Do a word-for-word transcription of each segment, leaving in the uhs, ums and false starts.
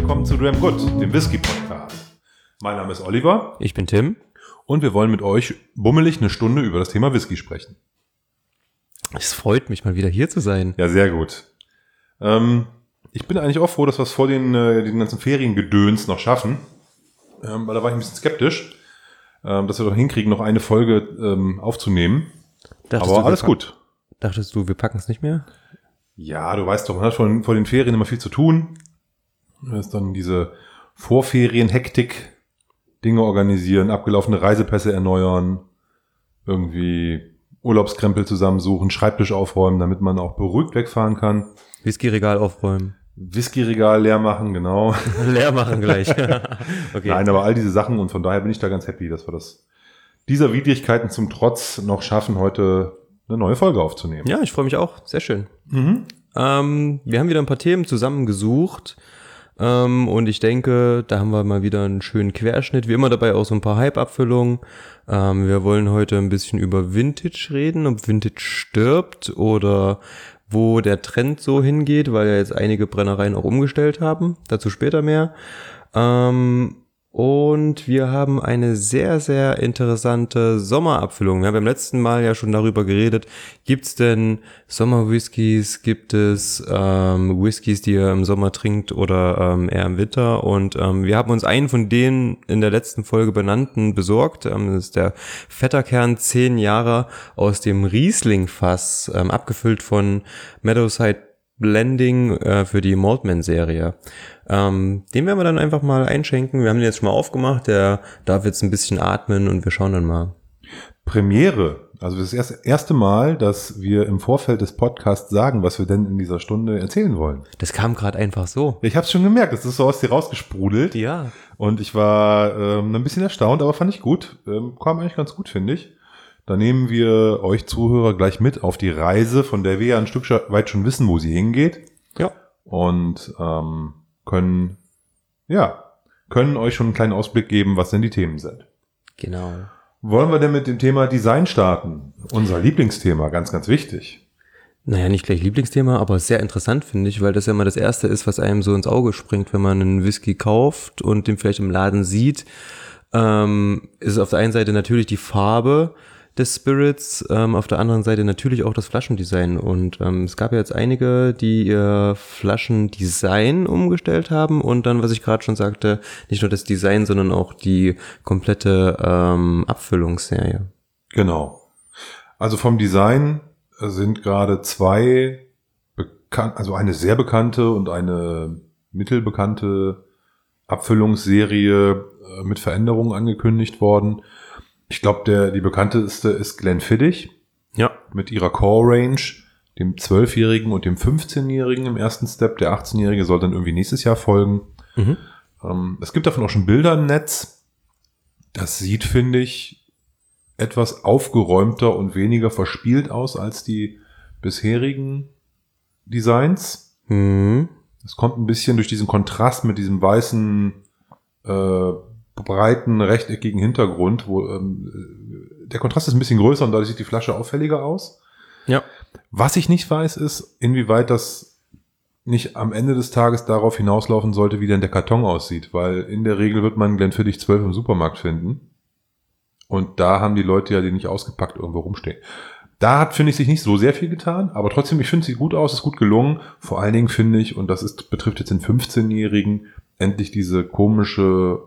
willkommen zu Dram Good, dem Whisky-Podcast. Mein Name ist Oliver. Ich bin Tim. Und wir wollen mit euch bummelig eine Stunde über das Thema Whisky sprechen. Es freut mich, mal wieder hier zu sein. Ja, sehr gut. Ähm, ich bin eigentlich auch froh, dass wir es vor den, äh, den ganzen Feriengedöns noch schaffen. Ähm, weil da war ich ein bisschen skeptisch, ähm, dass wir doch hinkriegen, noch eine Folge ähm, aufzunehmen. Dachtest Aber du, alles pack- gut. Dachtest du, wir packen es nicht mehr? Ja, du weißt doch, man hat vor, vor den Ferien immer viel zu tun. Das ist dann diese Vorferien-Hektik, Dinge organisieren, abgelaufene Reisepässe erneuern, irgendwie Urlaubskrempel zusammensuchen, Schreibtisch aufräumen, damit man auch beruhigt wegfahren kann. Whiskyregal aufräumen. Whiskyregal leer machen, genau. Leer machen gleich. Okay. Nein, aber all diese Sachen, und von daher bin ich da ganz happy, dass wir das dieser Widrigkeiten zum Trotz noch schaffen, heute eine neue Folge aufzunehmen. Ja, ich freue mich auch. Sehr schön. Mhm. Ähm, wir haben wieder ein paar Themen zusammengesucht. Ähm, und ich denke, da haben wir mal wieder einen schönen Querschnitt. Wie immer dabei auch so ein paar Hype-Abfüllungen. Ähm, wir wollen heute ein bisschen über Vintage reden, ob Vintage stirbt oder wo der Trend so hingeht, weil ja jetzt einige Brennereien auch umgestellt haben. Dazu später mehr. Ähm, und wir haben eine sehr, sehr interessante Sommerabfüllung. Wir haben beim letzten Mal ja schon darüber geredet, gibt's denn Sommerwhiskys, gibt es ähm, Whiskys, die ihr im Sommer trinkt oder ähm, eher im Winter? Und ähm, wir haben uns einen von denen in der letzten Folge benannten besorgt. Ähm, das ist der Vetterkern zehn Jahre aus dem Riesling-Fass, ähm, abgefüllt von Meadowside Blending äh, für die Maltman-Serie. Ähm, den werden wir dann einfach mal einschenken. Wir haben den jetzt schon mal aufgemacht. Der darf jetzt ein bisschen atmen und wir schauen dann mal. Premiere. Also das ist das erste Mal, dass wir im Vorfeld des Podcasts sagen, was wir denn in dieser Stunde erzählen wollen. Das kam gerade einfach so. Ich habe es schon gemerkt, das ist so aus dir rausgesprudelt. Ja. Und ich war ähm, ein bisschen erstaunt, aber fand ich gut. Ähm, kam eigentlich ganz gut, finde ich. Da nehmen wir euch Zuhörer gleich mit auf die Reise, von der wir ja ein Stück weit schon wissen, wo sie hingeht. Ja. Und ähm, können, ja, können euch schon einen kleinen Ausblick geben, was denn die Themen sind. Genau. Wollen wir denn mit dem Thema Design starten? Unser Lieblingsthema, ganz, ganz wichtig. Naja, nicht gleich Lieblingsthema, aber sehr interessant finde ich, weil das ja immer das Erste ist, was einem so ins Auge springt, wenn man einen Whisky kauft und den vielleicht im Laden sieht. Ähm, ist auf der einen Seite natürlich die Farbe des Spirits, ähm, auf der anderen Seite natürlich auch das Flaschendesign. Und ähm, es gab ja jetzt einige, die ihr Flaschendesign umgestellt haben und dann, was ich gerade schon sagte, nicht nur das Design, sondern auch die komplette ähm, Abfüllungsserie. Genau. Also vom Design sind gerade zwei bekannt, also eine sehr bekannte und eine mittelbekannte Abfüllungsserie äh, mit Veränderungen angekündigt worden. Ich glaube, der die bekannteste ist Glenfiddich. Ja. Mit ihrer Core Range, dem zwölfjährigen und dem fünfzehnjährigen im ersten Step. Der achtzehnjährige soll dann irgendwie nächstes Jahr folgen. Mhm. Ähm, es gibt davon auch schon Bilder im Netz. Das sieht, finde ich, etwas aufgeräumter und weniger verspielt aus als die bisherigen Designs. Mhm. Es kommt ein bisschen durch diesen Kontrast mit diesem weißen, äh, breiten, rechteckigen Hintergrund, wo ähm, der Kontrast ist ein bisschen größer und dadurch sieht die Flasche auffälliger aus. Ja. Was ich nicht weiß, ist, inwieweit das nicht am Ende des Tages darauf hinauslaufen sollte, wie denn der Karton aussieht, weil in der Regel wird man Glenfiddich zwölf im Supermarkt finden und da haben die Leute ja den nicht ausgepackt irgendwo rumstehen. Da hat, finde ich, sich nicht so sehr viel getan, aber trotzdem, ich finde, es sieht gut aus, ist gut gelungen. Vor allen Dingen finde ich, und das ist, betrifft jetzt den fünfzehnjährigen, endlich diese komische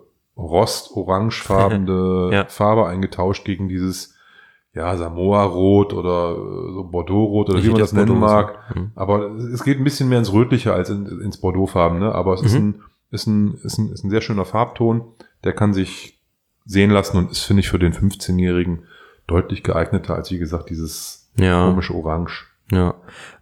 rost-orangefarbene Ja. Farbe eingetauscht gegen dieses, ja, Samoa-Rot oder so Bordeaux-Rot oder Ich wie man hätte das jetzt nennen Bordeaux mag. gesagt. Mhm. Aber es geht ein bisschen mehr ins Rötliche als in, ins Bordeaux-Farben, ne? Aber es ist, Mhm. ein, ist, ein, ist, ein, ist ein sehr schöner Farbton, der kann sich sehen lassen und ist, finde ich, für den fünfzehnjährigen deutlich geeigneter als, wie gesagt, dieses Ja. komische Orange. Ja.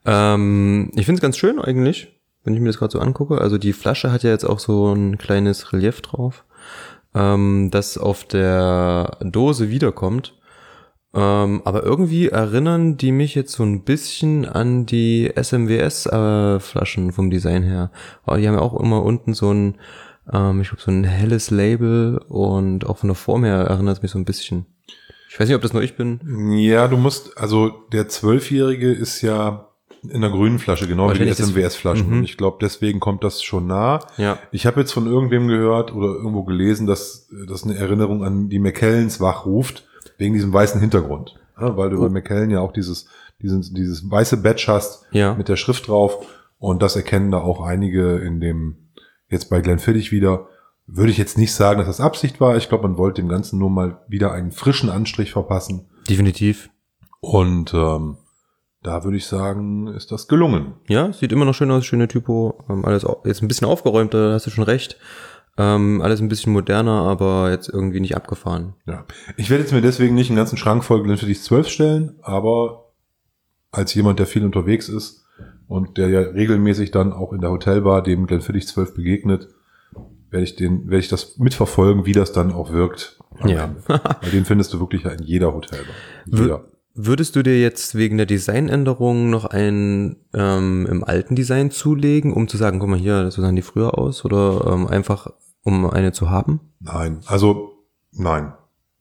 Ähm, ich finde es ganz schön eigentlich, wenn ich mir das gerade so angucke. Also die Flasche hat ja jetzt auch so ein kleines Relief drauf, ähm, das auf der Dose wiederkommt. Ähm, aber irgendwie erinnern die mich jetzt so ein bisschen an die S M W S-Flaschen vom Design her. Aber die haben ja auch immer unten so ein, ähm, ich glaube, so ein helles Label und auch von der Form her erinnert es mich so ein bisschen. Ich weiß nicht, ob das nur ich bin. Ja, du musst, also der Zwölfjährige ist ja In der grünen Flasche, genau wie die Wahrscheinlich S M W S-Flaschen. das- Mhm. Und ich glaube, deswegen kommt das schon nah. Ja. Ich habe jetzt von irgendwem gehört oder irgendwo gelesen, dass das eine Erinnerung an die McKellens wachruft, wegen diesem weißen Hintergrund. Ja, weil du Oh. bei McKellen ja auch dieses, dieses, dieses weiße Badge hast Ja. mit der Schrift drauf. Und das erkennen da auch einige in dem, jetzt bei Glenfiddich wieder. Würde ich jetzt nicht sagen, dass das Absicht war. Ich glaube, man wollte dem Ganzen nur mal wieder einen frischen Anstrich verpassen. Definitiv. Und ähm, da würde ich sagen, ist das gelungen. Ja, sieht immer noch schön aus, schöne Typo. Ähm, alles au- jetzt ein bisschen aufgeräumter, da hast du schon recht. Ähm, alles ein bisschen moderner, aber jetzt irgendwie nicht abgefahren. Ja. Ich werde jetzt mir deswegen nicht einen ganzen Schrank voll Glenfiddich zwölf stellen, aber als jemand, der viel unterwegs ist und der ja regelmäßig dann auch in der Hotelbar dem Glenfiddich zwölf begegnet, werde ich den, werde ich das mitverfolgen, wie das dann auch wirkt. am Ja. Ende. Weil den findest du wirklich ja in jeder Hotelbar. Jeder. Würdest du dir jetzt wegen der Designänderung noch einen ähm, im alten Design zulegen, um zu sagen, guck mal hier, so sahen die früher aus? Oder ähm, einfach, um eine zu haben? Nein, also nein.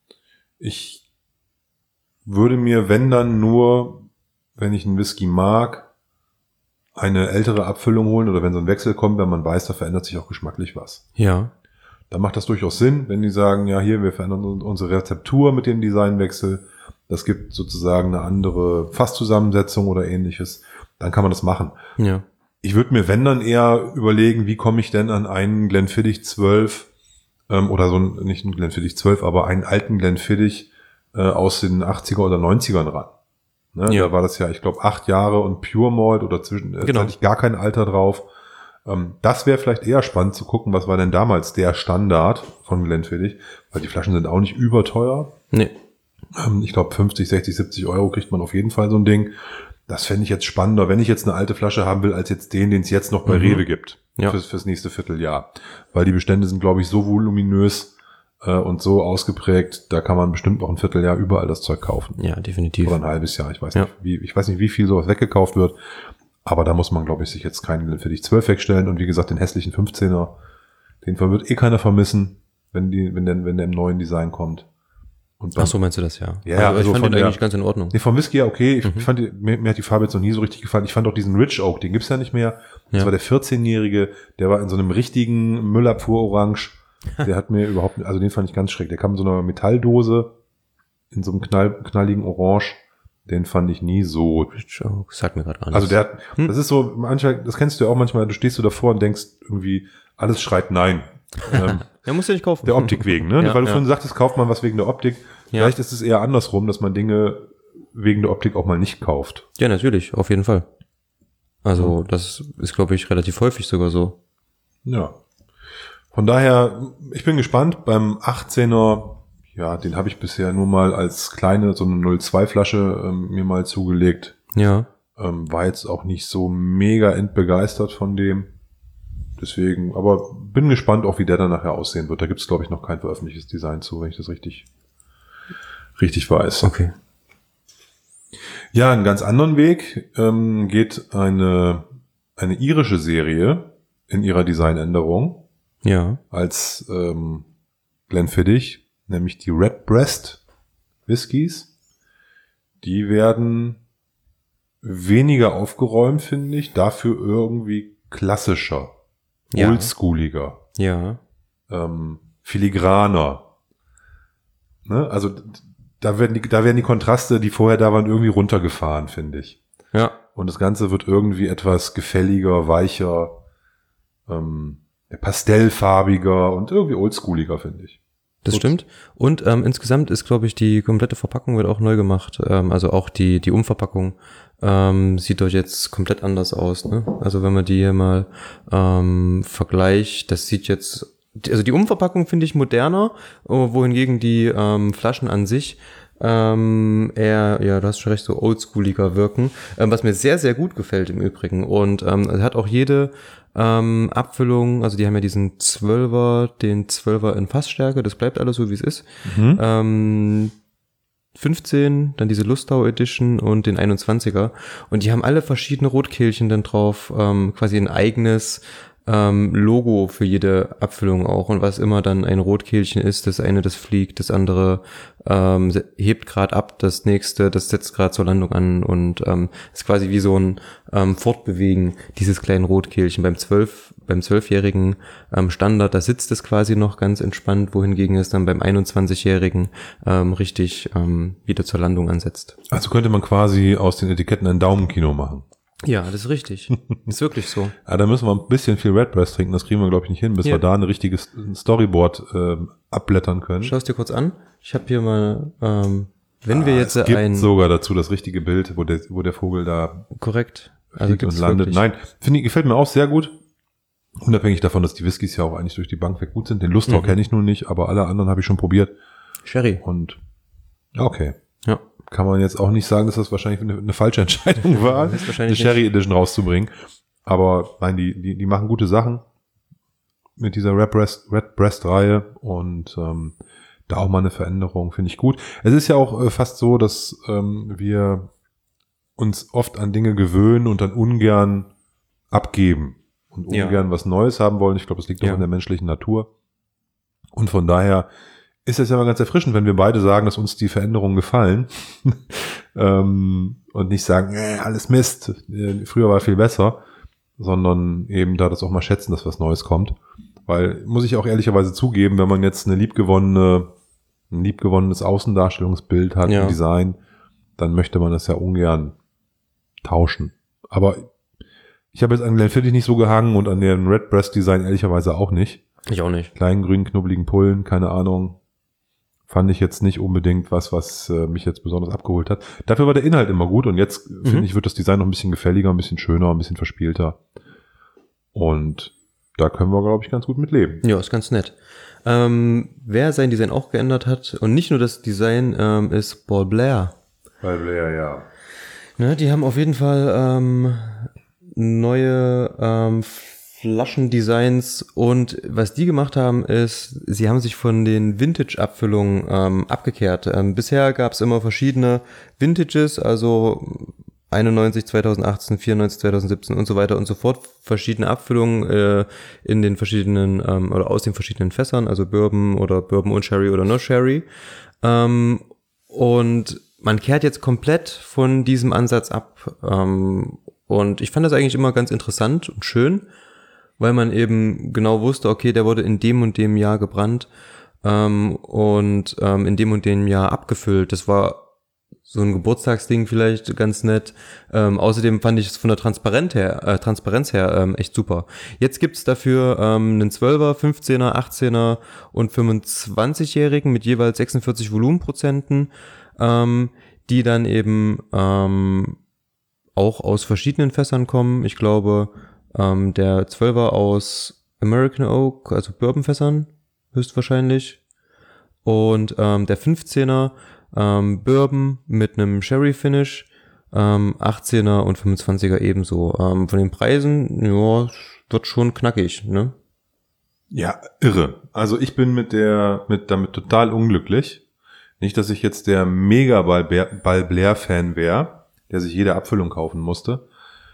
Ich würde mir, wenn dann nur, wenn ich einen Whisky mag, eine ältere Abfüllung holen oder wenn so ein Wechsel kommt, wenn man weiß, da verändert sich auch geschmacklich was. Ja. Da macht das durchaus Sinn, wenn die sagen, ja hier, wir verändern unsere Rezeptur mit dem Designwechsel. Das gibt sozusagen eine andere Fasszusammensetzung oder ähnliches. Dann kann man das machen. Ja. Ich würde mir, wenn dann eher überlegen, wie komme ich denn an einen Glenfiddich zwölf ähm, oder so ein, nicht einen Glenfiddich zwölf, aber einen alten Glenfiddich äh, aus den achtziger oder neunzigern ran. Ne? Ja. Da war das ja, ich glaube, acht Jahre und Pure Malt oder zwischen, äh, Genau. hatte ich gar kein Alter drauf. Ähm, das wäre vielleicht eher spannend zu gucken, was war denn damals der Standard von Glenfiddich, weil die Flaschen sind auch nicht überteuer. Nee. Ähm, ich glaube, fünfzig, sechzig, siebzig Euro kriegt man auf jeden Fall so ein Ding. Das fände ich jetzt spannender, wenn ich jetzt eine alte Flasche haben will, als jetzt den, den es jetzt noch bei Mhm. Rewe gibt. Ja. Fürs, fürs nächste Vierteljahr. Weil die Bestände sind, glaube ich, so voluminös äh, und so ausgeprägt, da kann man bestimmt noch ein Vierteljahr überall das Zeug kaufen. Ja, definitiv. Oder ein halbes Jahr. Ich weiß Ja. nicht, wie, ich weiß nicht, wie viel sowas weggekauft wird. Aber da muss man, glaube ich, sich jetzt keinen Glenfiddich zwölf wegstellen. Und wie gesagt, den hässlichen fünfzehner, den wird eh keiner vermissen, wenn die, wenn der, wenn der im neuen Design kommt. Und dann, Ach so, meinst du das, ja? Ja, also, also ich fand von den der- eigentlich ganz in Ordnung. Nee, vom Whisky ja okay. Ich, Mhm. ich fand, die, mir, mir hat die Farbe jetzt noch nie so richtig gefallen. Ich fand auch diesen Rich Oak, den gibt's ja nicht mehr. Das Ja. war der vierzehnjährige, der war in so einem richtigen Müllabfuhr-Orange. Der hat mir überhaupt, also den fand ich ganz schräg. Der kam in so einer Metalldose in so einem knall, knalligen Orange. Den fand ich nie so. Oh, sagt mir gerade gar nichts. Also der, hat- Hm. das ist so, manchmal, das kennst du ja auch manchmal, du stehst du davor und denkst irgendwie, alles schreit nein. ähm, Ja, musst du nicht kaufen. der Optik wegen, ne? Ja, Weil du ja. vorhin sagtest, kauft man was wegen der Optik. Ja. Vielleicht ist es eher andersrum, dass man Dinge wegen der Optik auch mal nicht kauft. Ja, natürlich, auf jeden Fall. Also, das ist, glaube ich, relativ häufig sogar so. Ja. Von daher, ich bin gespannt. Beim achtzehner, ja, den habe ich bisher nur mal als kleine, so eine null Komma zwei Flasche ähm, mir mal zugelegt. Ja. Ähm, war jetzt auch nicht so mega entbegeistert von dem. Deswegen, aber bin gespannt auch, wie der dann nachher aussehen wird. Da gibt es, glaube ich, noch kein veröffentlichtes Design zu, wenn ich das richtig, richtig weiß. Okay. Ja, einen ganz anderen Weg ähm, geht eine, eine irische Serie in ihrer Designänderung Ja. als ähm, Glenfiddich, nämlich die Redbreast Whiskys. Die werden weniger aufgeräumt, finde ich, dafür irgendwie klassischer, Ja. oldschooliger, Ja. ähm, filigraner. Ne? Also d- da werden, die, da werden die Kontraste, die vorher da waren, irgendwie runtergefahren, finde ich. Ja. Und das Ganze wird irgendwie etwas gefälliger, weicher, ähm, pastellfarbiger und irgendwie oldschooliger, finde ich. Das Gut. stimmt. Und ähm, insgesamt ist, glaube ich, die komplette Verpackung wird auch neu gemacht. Ähm, also auch die die Umverpackung ähm, sieht doch jetzt komplett anders aus. Ne? Also wenn man die hier mal ähm, vergleicht, das sieht jetzt, also die Umverpackung finde ich moderner, wohingegen die ähm, Flaschen an sich ähm, eher, ja, du hast schon recht, so oldschooliger wirken, ähm, was mir sehr, sehr gut gefällt im Übrigen. Und ähm, es hat auch jede ähm, Abfüllung, also die haben ja diesen Zwölfer, den Zwölfer in Fassstärke, das bleibt alles so, wie es ist. Mhm. Ähm, fünfzehn, dann diese Lustau Edition und den einundzwanziger. Und die haben alle verschiedene Rotkehlchen dann drauf, ähm, quasi ein eigenes ähm, Logo für jede Abfüllung auch und was immer dann ein Rotkehlchen ist, das eine, das fliegt, das andere ähm, hebt gerade ab, das nächste, das setzt gerade zur Landung an und ähm, ist quasi wie so ein ähm, Fortbewegen dieses kleinen Rotkehlchen. Beim zwölf, beim zwölfjährigen ähm, Standard, da sitzt es quasi noch ganz entspannt, wohingegen es dann beim einundzwanzigjährigen ähm, richtig ähm, wieder zur Landung ansetzt. Also könnte man quasi aus den Etiketten ein Daumenkino machen. Ja, das ist richtig. Ist wirklich so. Ja, da müssen wir ein bisschen viel Redbreast trinken, das kriegen wir, glaube ich, nicht hin, bis Ja. wir da ein richtiges Storyboard ähm, abblättern können. Schau es dir kurz an. Ich habe hier mal, ähm, wenn wir Ah, jetzt es gibt ein... sogar dazu das richtige Bild, wo der, wo der Vogel da Korrekt. Also fliegt und gibt's landet. wirklich. Nein, finde ich, gefällt mir auch sehr gut. Unabhängig davon, dass die Whiskys ja auch eigentlich durch die Bank weg gut sind. Den Lustau Mhm. kenne ich nun nicht, aber alle anderen habe ich schon probiert. Sherry. Und okay. Ja. Kann man jetzt auch nicht sagen, dass das wahrscheinlich eine, eine falsche Entscheidung war, Das ist eine wahrscheinlich Sherry Edition rauszubringen. Aber nein, die, die, die machen gute Sachen mit dieser Redbreast, Redbreast-Reihe und ähm, da auch mal eine Veränderung, finde ich gut. Es ist ja auch äh, fast so, dass ähm, wir uns oft an Dinge gewöhnen und dann ungern abgeben und Ja. ungern was Neues haben wollen. Ich glaube, das liegt auch Ja. in der menschlichen Natur. Und von daher ist es ja mal ganz erfrischend, wenn wir beide sagen, dass uns die Veränderungen gefallen ähm, und nicht sagen, äh, alles Mist, äh, früher war viel besser, sondern eben da das auch mal schätzen, dass was Neues kommt. Weil, muss ich auch ehrlicherweise zugeben, wenn man jetzt eine liebgewonnene, ein liebgewonnenes Außendarstellungsbild hat, Ja. ein Design, dann möchte man das ja ungern tauschen. Aber ich habe jetzt an Glenfiddich nicht so gehangen und an dem Redbreast-Design ehrlicherweise auch nicht. Ich auch nicht. Kleinen, grünen, knubbeligen Pullen, keine Ahnung. Fand ich jetzt nicht unbedingt was, was äh, mich jetzt besonders abgeholt hat. Dafür war der Inhalt immer gut und jetzt, Mhm. finde ich, wird das Design noch ein bisschen gefälliger, ein bisschen schöner, ein bisschen verspielter. Und da können wir, glaube ich, ganz gut mit leben. Ja, ist ganz nett. Ähm, wer sein Design auch geändert hat, und nicht nur das Design, ähm, ist Paul Blair. Weil Blair, ja. Ne, die haben auf jeden Fall ähm, neue ähm, Flaschendesigns und was die gemacht haben ist, sie haben sich von den Vintage-Abfüllungen ähm, abgekehrt. Ähm, bisher gab es immer verschiedene Vintages, also einundneunzig, zweitausendachtzehn, vierundneunzig, zweitausendsiebzehn und so weiter und so fort, verschiedene Abfüllungen äh, in den verschiedenen ähm, oder aus den verschiedenen Fässern, also Bourbon oder Bourbon und Sherry oder No Sherry. Ähm, und man kehrt jetzt komplett von diesem Ansatz ab. Ähm, und ich fand das eigentlich immer ganz interessant und schön, weil man eben genau wusste, okay, der wurde in dem und dem Jahr gebrannt ähm, und ähm, in dem und dem Jahr abgefüllt. Das war so ein Geburtstagsding vielleicht ganz nett. Ähm, außerdem fand ich es von der Transparenz her, äh, Transparenz her ähm, echt super. Jetzt gibt's dafür ähm, einen zwölfer, fünfzehner, achtzehner und fünfundzwanzigjährigen mit jeweils sechsundvierzig Volumenprozenten, ähm, die dann eben ähm, auch aus verschiedenen Fässern kommen. Ich glaube, ähm, der zwölfer aus American Oak, also Bourbonfässern, höchstwahrscheinlich. Und ähm, der fünfzehner ähm, Bourbon mit einem Sherry Finish, ähm, achtzehner und fünfundzwanziger ebenso. Ähm, von den Preisen, ja, wird schon knackig, ne? Ja, irre. Also ich bin mit der, mit damit total unglücklich. Nicht, dass ich jetzt der Mega-Ball-Blair-Fan wäre, der sich jede Abfüllung kaufen musste.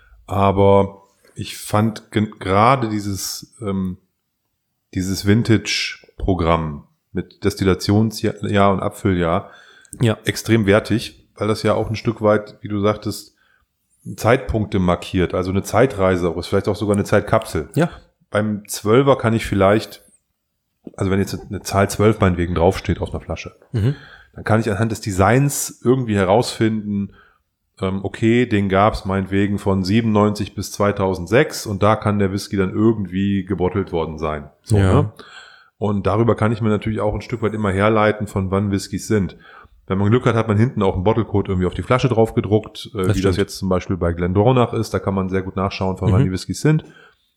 Aber ich fand gen- gerade dieses, ähm, dieses Vintage-Programm mit Destillationsjahr und Abfülljahr Ja. extrem wertig, weil das ja auch ein Stück weit, wie du sagtest, Zeitpunkte markiert, also eine Zeitreise, aber ist vielleicht auch sogar eine Zeitkapsel. Ja. Beim Zwölfer kann ich vielleicht, also wenn jetzt eine Zahl zwölf meinetwegen draufsteht auf einer Flasche, Mhm. dann kann ich anhand des Designs irgendwie herausfinden, ähm, okay, den gab's meinetwegen von siebenundneunzig bis zweitausendsechs und da kann der Whisky dann irgendwie gebottelt worden sein. So, Ja. ne? Und darüber kann ich mir natürlich auch ein Stück weit immer herleiten, von wann Whiskys sind. Wenn man Glück hat, hat man hinten auch einen Bottlecode irgendwie auf die Flasche drauf gedruckt, äh, Das wie das stimmt. jetzt zum Beispiel bei Glendronach ist. Da kann man sehr gut nachschauen, von Mhm. wann die Whiskys sind.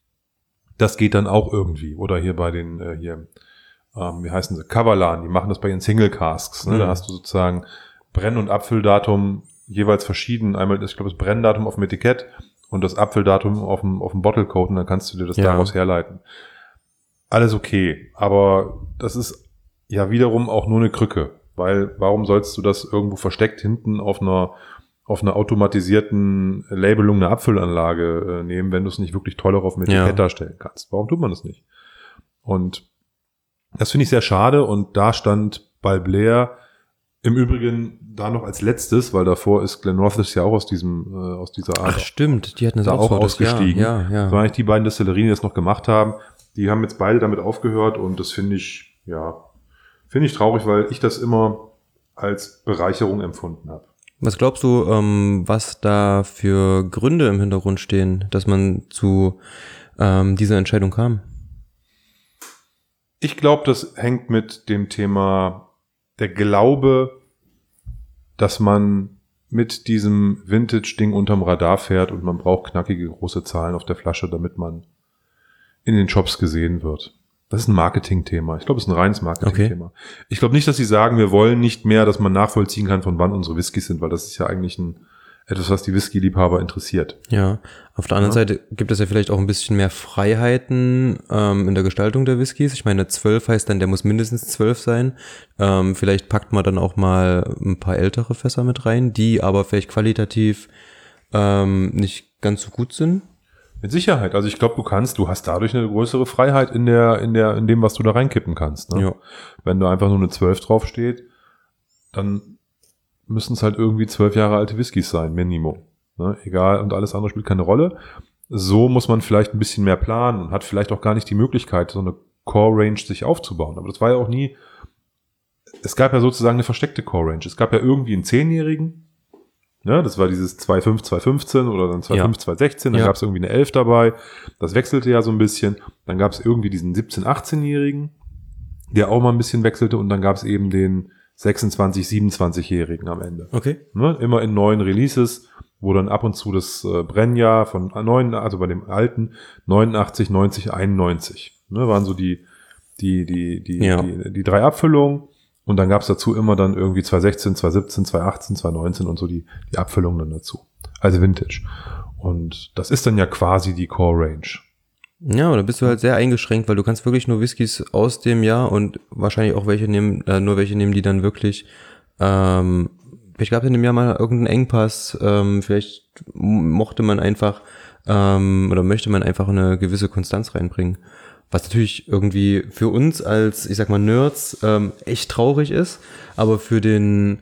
Das geht dann auch irgendwie. Oder hier bei den, äh, hier, ähm, wie heißen sie, Kavalan, die machen das bei ihren Single Casks. Ne? Mhm. Da hast du sozusagen Brenn- und Abfülldatum jeweils verschieden. Einmal, ich glaube, das Brenndatum auf dem Etikett und das Abfülldatum auf dem, auf dem Bottlecode und dann kannst du dir das Ja. daraus herleiten. Alles okay, aber das ist ja wiederum auch nur eine Krücke, weil warum sollst du das irgendwo versteckt hinten auf einer auf einer automatisierten Labelung eine Abfüllanlage äh, nehmen, wenn du es nicht wirklich toll auch auf dem Etikett Ja. darstellen kannst? Warum tut man das nicht? Und das finde ich sehr schade und da stand Balblair im Übrigen da noch als letztes, weil davor ist Glenrothes ja auch aus diesem äh, aus dieser Art Ach stimmt, die hatten das da auch, auch so, das- ausgestiegen. Ja, ja, Das ja. waren eigentlich die beiden Destillerien, die das noch gemacht haben. Die haben jetzt beide damit aufgehört und das finde ich, ja, finde ich traurig, weil ich das immer als Bereicherung empfunden habe. Was glaubst du, ähm, was da für Gründe im Hintergrund stehen, dass man zu ähm, dieser Entscheidung kam? Ich glaube, das hängt mit dem Thema der Glaube, dass man mit diesem Vintage-Ding unterm Radar fährt und man braucht knackige große Zahlen auf der Flasche, damit man in den Shops gesehen wird. Das ist ein Marketingthema. Ich glaube, es ist ein reines Marketingthema. Okay. Ich glaube nicht, dass sie sagen, wir wollen nicht mehr, dass man nachvollziehen kann, von wann unsere Whiskys sind, weil das ist ja eigentlich ein etwas, was die Whisky-Liebhaber interessiert. Ja, auf der anderen ja. Seite gibt es ja vielleicht auch ein bisschen mehr Freiheiten ähm, in der Gestaltung der Whiskys. Ich meine, zwölf heißt dann, der muss mindestens zwölf sein. Ähm, vielleicht packt man dann auch mal ein paar ältere Fässer mit rein, die aber vielleicht qualitativ ähm, nicht ganz so gut sind. Mit Sicherheit. Also ich glaube, du kannst, du hast dadurch eine größere Freiheit in der, in der, in dem, was du da reinkippen kannst. Ne? Ja. Wenn da einfach nur eine zwölf draufsteht, dann müssen es halt irgendwie zwölf Jahre alte Whiskys sein, Minimum. Ne? Egal, und alles andere spielt keine Rolle. So muss man vielleicht ein bisschen mehr planen und hat vielleicht auch gar nicht die Möglichkeit, so eine Core-Range sich aufzubauen. Aber das war ja auch nie, es gab ja sozusagen eine versteckte Core-Range. Es gab ja irgendwie einen zehnjährigen, ne? Das war dieses zwei Komma fünf, zwei Komma fünfzehn oder dann zwei Komma fünf, zwei Komma sechzehn, dann Ja. gab es irgendwie eine elf dabei. Das wechselte ja so ein bisschen. Dann gab es irgendwie diesen siebzehn-, achtzehnjährigen, der auch mal ein bisschen wechselte und dann gab es eben den sechsundzwanzig-, siebenundzwanzigjährigen am Ende. Okay. Ne, immer in neuen Releases, wo dann ab und zu das äh, Brennjahr von neun, also bei dem alten neunundachtzig, neunzig, einundneunzig, ne, waren so die die die die Ja. die, die drei Abfüllungen und dann gab's dazu immer dann irgendwie zwei sechzehn, zwei siebzehn, zwei achtzehn, zwei neunzehn und so die die Abfüllungen dann dazu. Also Vintage. Und das ist dann ja quasi die Core Range. Ja, aber da bist du halt sehr eingeschränkt, weil du kannst wirklich nur Whiskys aus dem Jahr und wahrscheinlich auch welche nehmen, äh, nur welche nehmen, die dann wirklich, ähm, vielleicht gab es in dem Jahr mal irgendeinen Engpass, ähm, vielleicht mochte man einfach, ähm, oder möchte man einfach eine gewisse Konstanz reinbringen. Was natürlich irgendwie für uns als, ich sag mal, Nerds, ähm, echt traurig ist, aber für den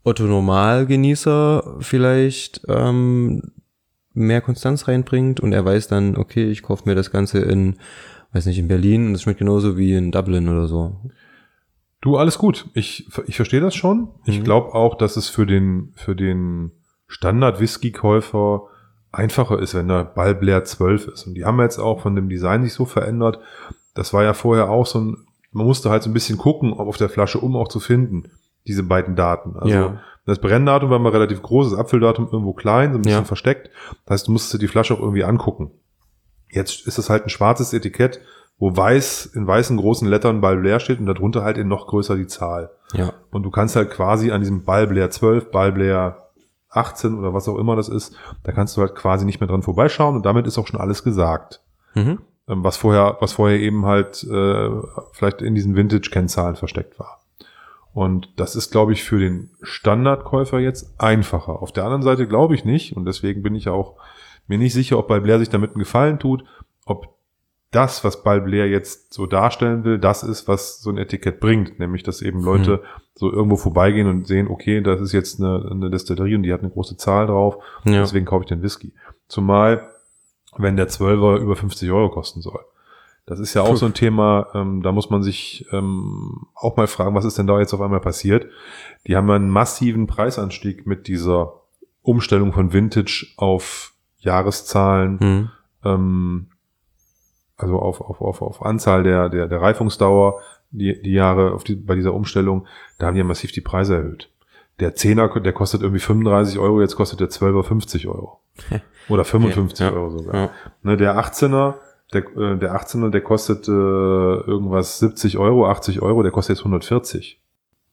Otto-Normal-Genießer vielleicht, ähm, mehr Konstanz reinbringt und er weiß dann, okay, ich kaufe mir das Ganze in, weiß nicht, in Berlin und es schmeckt genauso wie in Dublin oder so. Du, alles gut. Ich, ich verstehe das schon. Ich Mhm. glaube auch, dass es für den, für den Standard-Whisky-Käufer einfacher ist, wenn der Balblair zwölf ist. Und die haben jetzt auch von dem Design sich so verändert. Das war ja vorher auch so ein, man musste halt so ein bisschen gucken, ob auf der Flasche, um auch zu finden, diese beiden Daten. Also Ja. das Brenndatum war mal relativ groß, das Apfeldatum irgendwo klein, so ein bisschen Ja. versteckt. Das heißt, du musstest dir die Flasche auch irgendwie angucken. Jetzt ist es halt ein schwarzes Etikett, wo weiß, in weißen großen Lettern Balblair steht und darunter halt in noch größer die Zahl. Ja. Und du kannst halt quasi an diesem Balblair zwölf, Balblair achtzehn oder was auch immer das ist, da kannst du halt quasi nicht mehr dran vorbeischauen und damit ist auch schon alles gesagt. Mhm. Ähm, Was vorher, was vorher eben halt äh, vielleicht in diesen Vintage-Kennzahlen versteckt war. Und das ist, glaube ich, für den Standardkäufer jetzt einfacher. Auf der anderen Seite glaube ich nicht und deswegen bin ich auch mir nicht sicher, ob Balblair sich damit einen Gefallen tut, ob das, was Balblair jetzt so darstellen will, das ist, was so ein Etikett bringt, nämlich, dass eben Leute Mhm. so irgendwo vorbeigehen und sehen, okay, das ist jetzt eine, eine Destillerie und die hat eine große Zahl drauf, Ja. deswegen kaufe ich den Whisky. Zumal, wenn der Zwölfer über fünfzig Euro kosten soll. Das ist ja auch Puh. so ein Thema, ähm, da muss man sich ähm, auch mal fragen, was ist denn da jetzt auf einmal passiert? Die haben einen massiven Preisanstieg mit dieser Umstellung von Vintage auf Jahreszahlen, Mhm. ähm, also auf, auf, auf, auf Anzahl der, der, der Reifungsdauer, die, die Jahre auf die, bei dieser Umstellung, da haben die ja massiv die Preise erhöht. Der Zehner, der kostet irgendwie fünfunddreißig Euro, jetzt kostet der Zwölfer fünfzig Euro. Oder fünfundfünfzig Ja, ja, Euro sogar. ja. Ne, der achtzehner, der, äh, der achtzehner, der kostet äh, irgendwas siebzig Euro, achtzig Euro, der kostet jetzt hundertvierzig.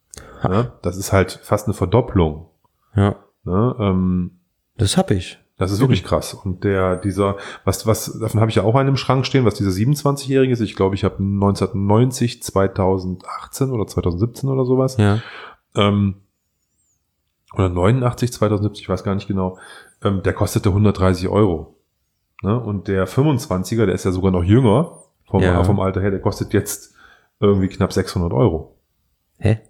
Ne? Das ist halt fast eine Verdopplung. Ja. Ne? Ähm, Das hab ich. das ist wirklich krass. Und der, dieser, was, was, davon habe ich ja auch einen im Schrank stehen, was dieser siebenundzwanzigjährige ist. Ich glaube, ich habe neunzehnhundertneunzig, zweitausendachtzehn oder zweitausendsiebzehn oder sowas. Ja. Ähm, oder neunundachtzig, zweitausendsiebzig, ich weiß gar nicht genau, ähm, der kostete hundertdreißig Euro. Ne? Und der fünfundzwanziger, der ist ja sogar noch jünger vom, Ja. vom Alter her, der kostet jetzt irgendwie knapp sechshundert Euro. Hä?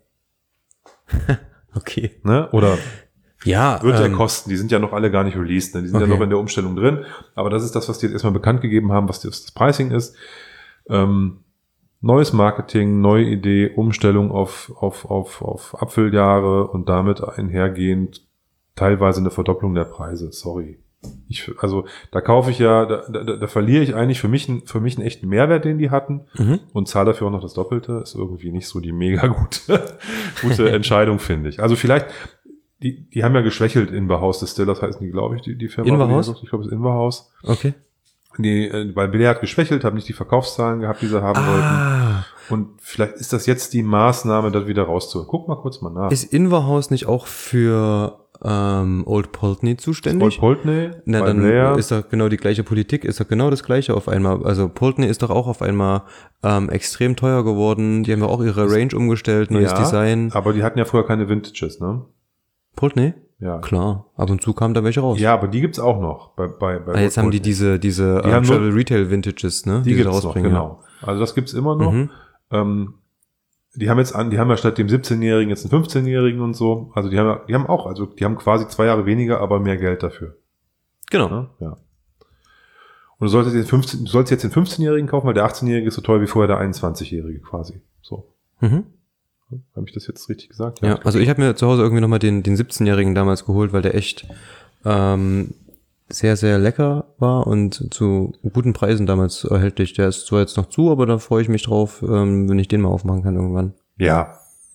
Okay. Ne? Oder Ja, wird ähm, ja kosten, die sind ja noch alle gar nicht released, ne? Die sind Okay. ja noch in der Umstellung drin, aber das ist das, was die jetzt erstmal bekannt gegeben haben, was das Pricing ist. Ähm, neues Marketing, neue Idee, Umstellung auf, auf, auf, auf Apfeljahre und damit einhergehend teilweise eine Verdopplung der Preise, sorry. Ich, also da kaufe ich ja, da, da, da verliere ich eigentlich für mich, einen- für mich einen echten Mehrwert, den die hatten mhm. und zahle dafür auch noch das Doppelte. Ist irgendwie nicht so die mega gute, gute Entscheidung, finde ich. Also vielleicht, die, die haben ja geschwächelt Inverhaus Distillers, heißen die, glaube ich, die, die Firma. Inverhaus? Ich glaube, es ist Inverhaus. Okay. Die, äh, weil Belair hat geschwächelt, haben nicht die Verkaufszahlen gehabt, die sie haben wollten. Ah, Und vielleicht ist das jetzt die Maßnahme, das wieder rauszuholen. Guck mal kurz mal nach. ist Inverhaus nicht auch für ähm, Old Pulteney zuständig? Old Pulteney, Na, bei dann Belair. ist doch genau die gleiche Politik, ist doch genau das gleiche auf einmal. Also Pulteney ist doch auch auf einmal ähm, extrem teuer geworden. Die haben ja auch ihre Range umgestellt, neues ja, Design. aber die hatten ja vorher keine Vintages, ne? Pulteney? Ja. Klar, ab und zu kamen da welche raus. Ja, aber die gibt's auch noch. Bei, bei, bei Ah, jetzt Old haben die Pulteney. diese, diese Die ähm, haben nur- Travel Retail Vintages, ne? Die sie gibt's noch, genau. Also das gibt's immer noch. Mhm. Ähm, die haben jetzt an, die haben ja statt dem siebzehnjährigen jetzt einen fünfzehnjährigen und so. Also die haben ja, die haben auch, also die haben quasi zwei Jahre weniger, aber mehr Geld dafür. Genau. Ne? Ja. Und du solltest jetzt den fünfzehn, du sollst jetzt den fünfzehnjährigen kaufen, weil der achtzehnjährige ist so teuer wie vorher der einundzwanzigjährige quasi. So. Mhm. Habe ich das jetzt richtig gesagt? Ja, also ich habe mir zu Hause irgendwie nochmal den, den siebzehnjährigen damals geholt, weil der echt ähm, sehr, sehr lecker war und zu guten Preisen damals erhältlich. Der ist zwar jetzt noch zu, aber da freue ich mich drauf, ähm, wenn ich den mal aufmachen kann irgendwann. Ja.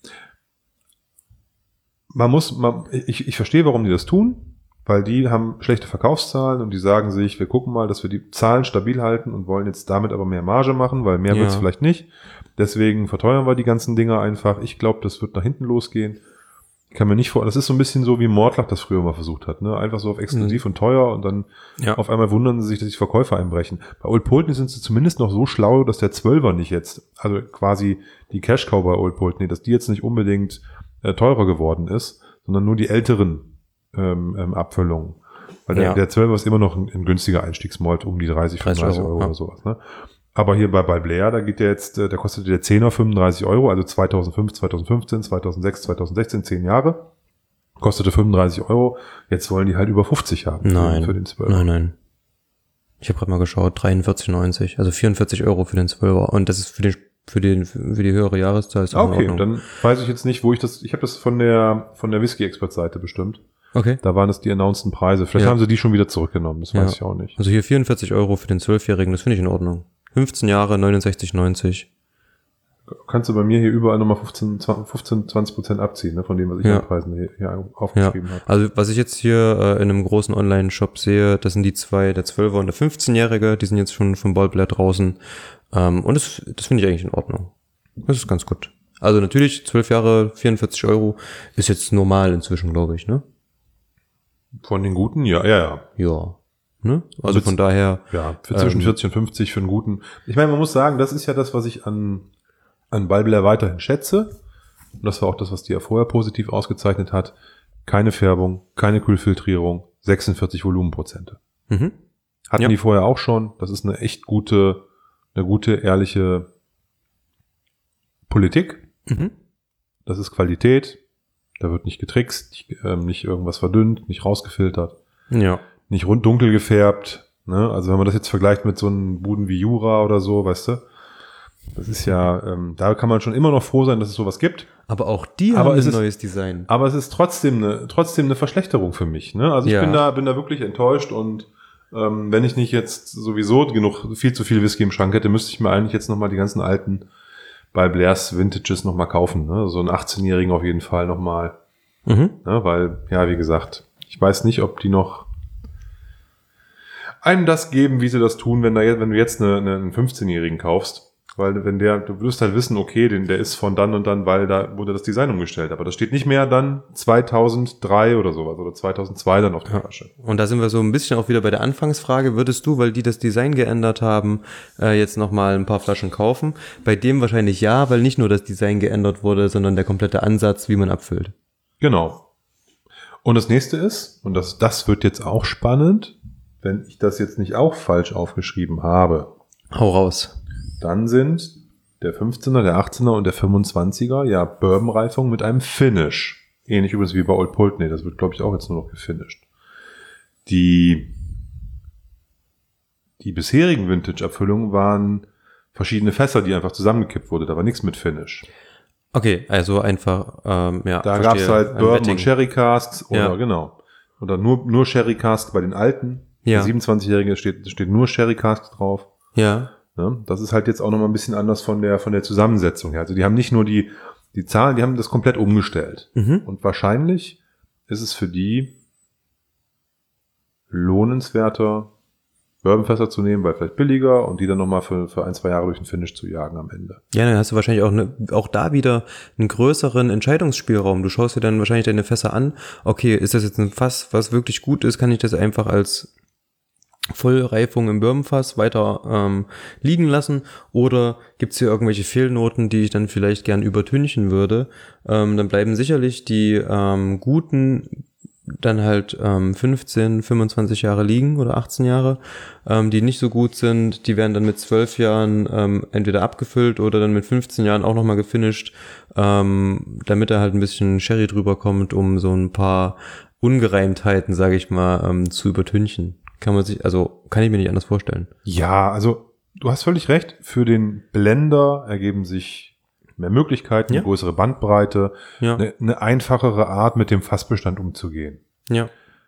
Man muss, man, ich, ich verstehe, warum die das tun, weil die haben schlechte Verkaufszahlen und die sagen sich, wir gucken mal, dass wir die Zahlen stabil halten und wollen jetzt damit aber mehr Marge machen, weil mehr Ja. wird's vielleicht nicht. Deswegen verteuern wir die ganzen Dinger einfach. Ich glaube, das wird nach hinten losgehen. Ich kann mir nicht vor, das ist so ein bisschen so, wie Mordlach das früher mal versucht hat, ne? Einfach so auf exklusiv und teuer und dann Ja. auf einmal wundern sie sich, dass die Verkäufer einbrechen. Bei Old Pulteney sind sie zumindest noch so schlau, dass der Zwölfer nicht jetzt, also quasi die Cash Cow bei Old Pulteney, dass die jetzt nicht unbedingt äh, teurer geworden ist, sondern nur die älteren ähm, ähm, Abfüllungen. Weil der, Ja. der Zwölfer ist immer noch ein, ein günstiger Einstiegsmalt, um die dreißig, fünfunddreißig Euro, Euro, oder ja. sowas, ne? Aber hier bei, bei Blair, da geht der jetzt, äh, der kostet der Zehner fünfunddreißig Euro, also zweitausendfünf, zweitausendfünfzehn, zweitausendsechs, zweitausendsechzehn, zehn Jahre. Kostete fünfunddreißig Euro. Jetzt wollen die halt über fünfzig haben. für- Nein, Für den Zwölfer. nein, nein. Ich habe gerade mal geschaut, dreiundvierzig neunzig, also vierundvierzig Euro für den Zwölfer. Und das ist für den für den für die höhere Jahreszahl ist Ah, auch in okay, Ordnung. dann weiß ich jetzt nicht, wo ich das, ich habe das von der von der Whisky-Expert-Seite bestimmt. Okay. Da waren es die announceden Preise. Vielleicht Ja. haben sie die schon wieder zurückgenommen, das weiß Ja. ich auch nicht. Also hier vierundvierzig Euro für den Zwölfjährigen, das finde ich in Ordnung. fünfzehn Jahre, neunundsechzig neunzig. Kannst du bei mir hier überall nochmal fünfzehn, zwanzig Prozent abziehen, ne, von dem, was ich Ja. an Preisen hier, hier Ja, aufgeschrieben habe. also was ich jetzt hier äh, in einem großen Online-Shop sehe, das sind die zwei, der zwölfer und der fünfzehnjährige, die sind jetzt schon vom Ballblatt draußen. Ähm, und das, das finde ich eigentlich in Ordnung. Das ist ganz gut. Also natürlich, zwölf Jahre, vierundvierzig Euro ist jetzt normal inzwischen, glaube ich, ne? Von den guten, ja, ja, ja. Ja. Ne? Also Wird's- von daher, Ja, für zwischen Ähm, vierzig und fünfzig für einen guten. Ich meine, man muss sagen, das ist ja das, was ich an, an Balbler weiterhin schätze. Und das war auch das, was die ja vorher positiv ausgezeichnet hat. Keine Färbung, keine Kühlfiltrierung, sechsundvierzig Volumenprozente. mhm. Hatten Ja. die vorher auch schon. Das ist eine echt gute, eine gute, ehrliche Politik. Mhm. Das ist Qualität. Da wird nicht getrickst, nicht, ähm, nicht irgendwas verdünnt, nicht rausgefiltert, Ja. nicht rund dunkel gefärbt. Ne? Also wenn man das jetzt vergleicht mit so einem Buden wie Jura oder so, weißt du, das ist ja, ähm, da kann man schon immer noch froh sein, dass es sowas gibt. Aber auch die Aber haben es ein ist- neues Design. Aber es ist trotzdem eine, trotzdem eine Verschlechterung für mich. Ne? Also ich Ja. bin da, bin da wirklich enttäuscht und ähm, wenn ich nicht jetzt sowieso genug, viel zu viel Whisky im Schrank hätte, müsste ich mir eigentlich jetzt nochmal die ganzen alten bei Blairs Vintages nochmal kaufen. Ne? So einen achtzehnjährigen auf jeden Fall nochmal. Mhm. Ne? Weil, ja, wie gesagt, ich weiß nicht, ob die noch einem das geben, wie sie das tun, wenn, da jetzt, wenn du jetzt eine, eine, einen fünfzehnjährigen kaufst. Weil wenn der, du wirst halt wissen, okay, den, der ist von dann und dann, weil da wurde das Design umgestellt. Aber das steht nicht mehr dann zweitausenddrei oder sowas oder zweitausendzwei dann auf der Flasche. Und da sind wir so ein bisschen auch wieder bei der Anfangsfrage. Würdest du, weil die das Design geändert haben, äh, jetzt nochmal ein paar Flaschen kaufen? Bei dem wahrscheinlich ja, weil nicht nur das Design geändert wurde, sondern der komplette Ansatz, wie man abfüllt. Genau. Und das nächste ist, und das, das wird jetzt auch spannend, wenn ich das jetzt nicht auch falsch aufgeschrieben habe. Hau raus. Dann sind der fünfzehner, der achtzehner und der fünfundzwanziger ja Bourbon-Reifung mit einem Finish. Ähnlich übrigens wie bei Old Pulteney, das wird, glaube ich, auch jetzt nur noch gefinisht. Die, die bisherigen Vintage-Abfüllungen waren verschiedene Fässer, die einfach zusammengekippt wurde. Da war nichts mit Finish. Okay, also einfach, ähm, ja. Da gab es halt Bourbon und Sherry Casks oder ja. genau. Oder nur, nur Sherry Casks bei den alten. Ja. Der siebenundzwanzigjährige steht, steht nur Sherry Casks drauf. Ja. Ja. Das ist halt jetzt auch nochmal ein bisschen anders von der, von der Zusammensetzung her. Also die haben nicht nur die, die Zahlen, die haben das komplett umgestellt. Mhm. Und wahrscheinlich ist es für die lohnenswerter, Bourbonfässer zu nehmen, weil vielleicht billiger und die dann nochmal für, für ein, zwei Jahre durch den Finish zu jagen am Ende. Ja, dann hast du wahrscheinlich auch, ne, auch da wieder einen größeren Entscheidungsspielraum. Du schaust dir dann wahrscheinlich deine Fässer an. Okay, ist das jetzt ein Fass, was wirklich gut ist? Kann ich das einfach als Vollreifung im Bourbonfass weiter ähm, liegen lassen? Oder gibt's hier irgendwelche Fehlnoten, die ich dann vielleicht gern übertünchen würde? Ähm, dann bleiben sicherlich die ähm, guten dann halt ähm, fünfzehn, fünfundzwanzig Jahre liegen oder achtzehn Jahre, ähm, die nicht so gut sind, die werden dann mit zwölf Jahren ähm, entweder abgefüllt oder dann mit fünfzehn Jahren auch nochmal gefinisht, ähm, damit da halt ein bisschen Sherry drüber kommt, um so ein paar Ungereimtheiten, sage ich mal, ähm, zu übertünchen. Kann man sich, also kann ich mir nicht anders vorstellen. Ja, also du hast völlig recht, für den Blender ergeben sich mehr Möglichkeiten, ja. eine größere Bandbreite, ja. eine, eine einfachere Art, mit dem Fassbestand umzugehen. Ja.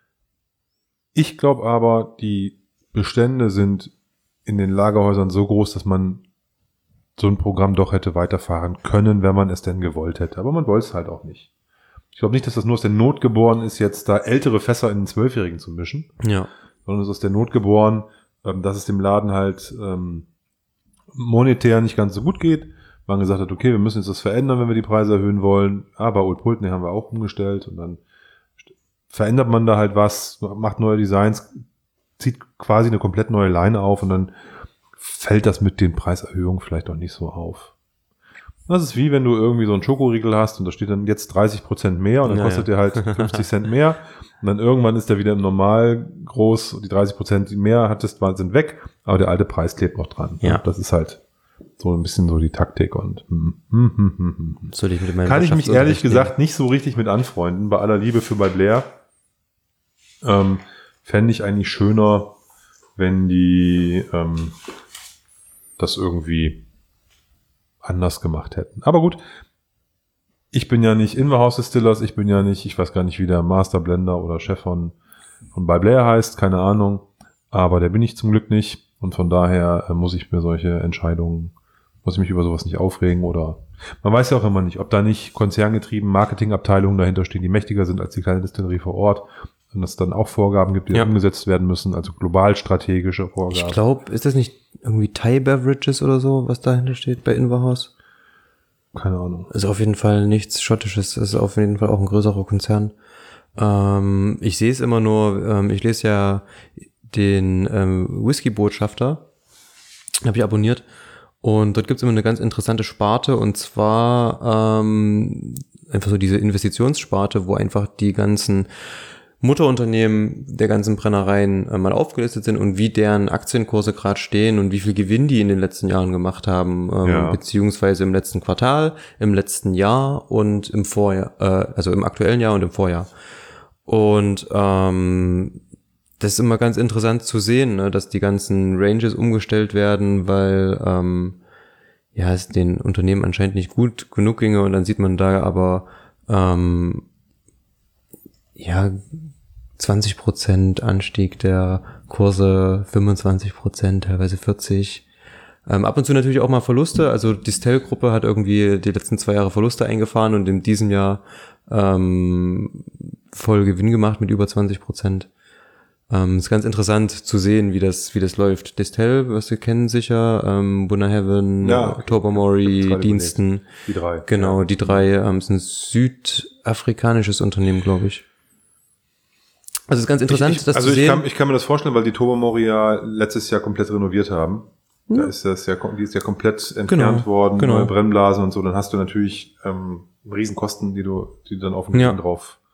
Ich glaube aber, die Bestände sind in den Lagerhäusern so groß, dass man so ein Programm doch hätte weiterfahren können, wenn man es denn gewollt hätte. Aber man wollte es halt auch nicht. Ich glaube nicht, dass das nur aus der Not geboren ist, jetzt da ältere Fässer in den Zwölfjährigen zu mischen, ja. sondern es ist aus der Not geboren, dass es dem Laden halt ähm, monetär nicht ganz so gut geht. Man gesagt hat, okay, wir müssen jetzt das verändern, wenn wir die Preise erhöhen wollen. Aber Old Pulteney haben wir auch umgestellt und dann verändert man da halt was, macht neue Designs, zieht quasi eine komplett neue Line auf und dann fällt das mit den Preiserhöhungen vielleicht auch nicht so auf. Das ist wie wenn du irgendwie so einen Schokoriegel hast und da steht dann jetzt dreißig Prozent mehr und dann naja. kostet der halt fünfzig Cent mehr und dann irgendwann ist der wieder im Normal groß und die dreißig Prozent, die mehr hattest, sind weg, aber der alte Preis klebt noch dran. Ja. Das ist halt so ein bisschen so die Taktik und hm, hm, hm, hm, hm. Soll ich mit meinem kann ich mich ehrlich Wirtschaftsunterricht gesagt nehmen? nicht so richtig mit anfreunden, bei aller Liebe für bei Blair. Ähm, fände ich eigentlich schöner, wenn die ähm, das irgendwie anders gemacht hätten. Aber gut, ich bin ja nicht Inverhouse Distillers, ich bin ja nicht, ich weiß gar nicht, wie der Master Blender oder Chef von, von bei Blair heißt, keine Ahnung, aber der bin ich zum Glück nicht und von daher äh, muss ich mir solche Entscheidungen, muss ich mich über sowas nicht aufregen oder man weiß ja auch immer nicht, ob da nicht konzerngetrieben Marketingabteilungen dahinter stehen, die mächtiger sind als die kleine Distillerie vor Ort und es dann auch Vorgaben gibt, die Ja. umgesetzt werden müssen, also global strategische Vorgaben. Ich glaube, ist das nicht irgendwie Thai Beverages oder so, was dahinter steht bei Inverhouse? Keine Ahnung. Ist auf jeden Fall nichts Schottisches, ist auf jeden Fall auch ein größerer Konzern. Ähm, ich sehe es immer nur, ähm, ich lese ja den ähm, Whisky-Botschafter, habe ich abonniert und dort gibt es immer eine ganz interessante Sparte und zwar ähm, einfach so diese Investitionssparte, wo einfach die ganzen Mutterunternehmen der ganzen Brennereien äh, mal aufgelistet sind und wie deren Aktienkurse gerade stehen und wie viel Gewinn die in den letzten Jahren gemacht haben, ähm, Ja. beziehungsweise im letzten Quartal, im letzten Jahr und im Vorjahr, äh, also im aktuellen Jahr und im Vorjahr. Und ähm, das ist immer ganz interessant zu sehen, ne, dass die ganzen Ranges umgestellt werden, weil ähm, ja es den Unternehmen anscheinend nicht gut genug ginge und dann sieht man da aber ähm, ja, zwanzig Prozent Anstieg der Kurse, fünfundzwanzig Prozent, teilweise vierzig. Ähm, ab und zu natürlich auch mal Verluste. Also die Stell-Gruppe hat irgendwie die letzten zwei Jahre Verluste eingefahren und in diesem Jahr ähm, voll Gewinn gemacht mit über zwanzig Prozent. Ähm, ist ganz interessant zu sehen, wie das wie das läuft. Distel, was wir kennen sicher, ähm, Bunna Heaven, Ja, okay. Tobermory, Diensten. Die drei. Genau, Ja. die drei ähm, sind ein südafrikanisches Unternehmen, glaube ich. Also es ist ganz interessant, ich, ich, das also zu ich sehen. kann, ich kann mir das vorstellen, weil die Tobermory ja letztes Jahr komplett renoviert haben. Da ist das ja, die ist ja komplett entfernt Genau, worden, genau. neue Brennblasen und so. Dann hast du natürlich ähm, Riesenkosten, die du, die du dann auf den Ja. Gewinn drauf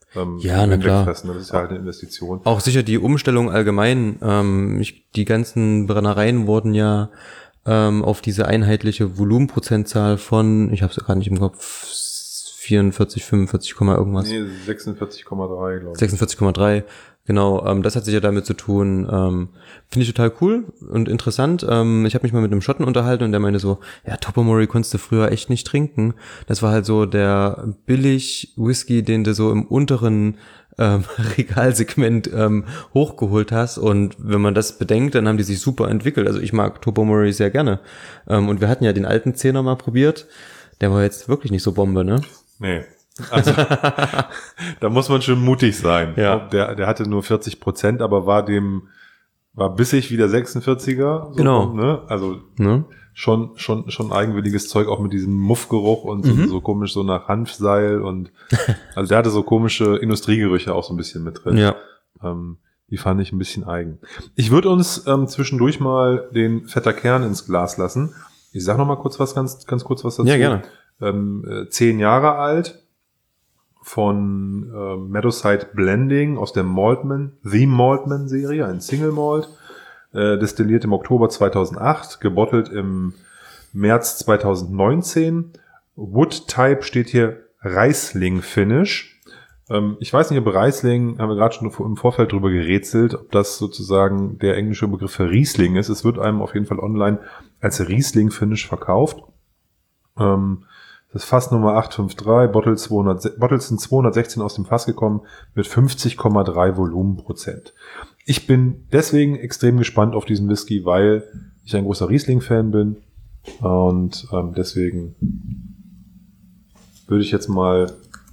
ähm, Ja, na klar. wegfressen. Das ist halt eine Investition. Auch sicher die Umstellung allgemein. Ähm, ich, die ganzen Brennereien wurden ja ähm, auf diese einheitliche Volumenprozentzahl von, ich habe es gar nicht im Kopf, vierundvierzig, fünfundvierzig, irgendwas. Nee, sechsundvierzig Komma drei, glaube ich. sechsundvierzig Komma drei, genau. Ähm, das hat sicher damit zu tun. Ähm, Finde ich total cool und interessant. Ähm, ich habe mich mal mit einem Schotten unterhalten und der meinte so, ja, Tobermory konntest du früher echt nicht trinken. Das war halt so der billig Whisky, den du so im unteren ähm, Regalsegment ähm, hochgeholt hast. Und wenn man das bedenkt, dann haben die sich super entwickelt. Also ich mag Tobermory sehr gerne. Ähm, und wir hatten ja den alten Zehner mal probiert. Der war jetzt wirklich nicht so Bombe, ne? Nee. Also, da muss man schon mutig sein. Ja. Der, der hatte nur vierzig Prozent, aber war dem, war bissig wie der sechsundvierziger. So, Genau. Ne? Also, Ne? schon, schon, schon eigenwilliges Zeug, auch mit diesem Muffgeruch und so, Mhm. so komisch so nach Hanfseil und, also der hatte so komische Industriegerüche auch so ein bisschen mit drin. Ja. Ähm, die fand ich ein bisschen eigen. Ich würde uns ähm, zwischendurch mal den Vetter Kern ins Glas lassen. Ich sag noch mal kurz was, ganz, ganz kurz was dazu. Ja, gerne. Ähm, äh, zehn Jahre alt, von äh, Meadowside Blending aus der Maltman, The Maltman Serie, ein Single Malt, äh, destilliert im Oktober zweitausendacht, gebottelt im März zweitausendneunzehn. Wood Type steht hier Riesling Finish. Ähm, ich weiß nicht, ob Riesling, haben wir gerade schon im Vorfeld drüber gerätselt, ob das sozusagen der englische Begriff für Riesling ist. Es wird einem auf jeden Fall online als Riesling Finish verkauft. Ähm, Das Fass Nummer acht fünf drei, Bottle zweihundert, Bottles sind zweihundertsechzehn aus dem Fass gekommen mit fünfzig Komma drei Volumenprozent. Ich bin deswegen extrem gespannt auf diesen Whisky, weil ich ein großer Riesling-Fan bin und ähm, deswegen würde ich jetzt mal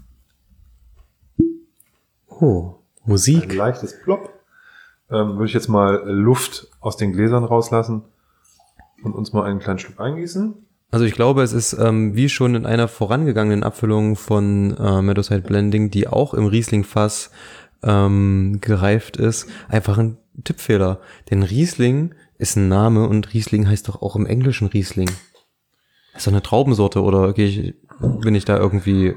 Oh, ein Musik. leichtes Plop, ähm, würde ich jetzt mal Luft aus den Gläsern rauslassen und uns mal einen kleinen Schluck eingießen. Also ich glaube, es ist ähm, wie schon in einer vorangegangenen Abfüllung von äh, Meadowside Blending, die auch im Riesling-Fass ähm, gereift ist, einfach ein Tippfehler. Denn Riesling ist ein Name und Riesling heißt doch auch im Englischen Riesling. Ist doch eine Traubensorte oder gehe ich, bin ich da irgendwie...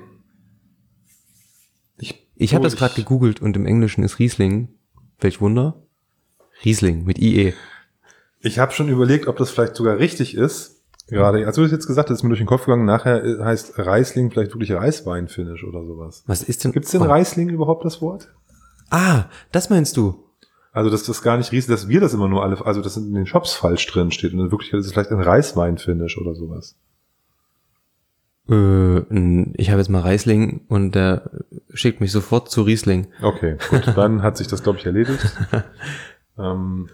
Ich, Ich habe oh, das gerade ich- gegoogelt und im Englischen ist Riesling, welch Wunder, Riesling mit I E. Ich habe schon überlegt, ob das vielleicht sogar richtig ist. Gerade, als du das jetzt gesagt hast, ist mir durch den Kopf gegangen, nachher heißt Riesling vielleicht wirklich Reiswein-Finish oder sowas. Was ist denn... Gibt's denn oh. Riesling überhaupt das Wort? Ah, das meinst du? Also, dass das gar nicht Riesling, dass wir das immer nur alle, also dass in den Shops falsch drin steht und in Wirklichkeit ist es vielleicht ein Reiswein-Finish oder sowas. Äh, n- ich habe jetzt mal Riesling und der schickt mich sofort zu Riesling. Okay, gut, dann hat sich das, glaube ich, erledigt. ähm,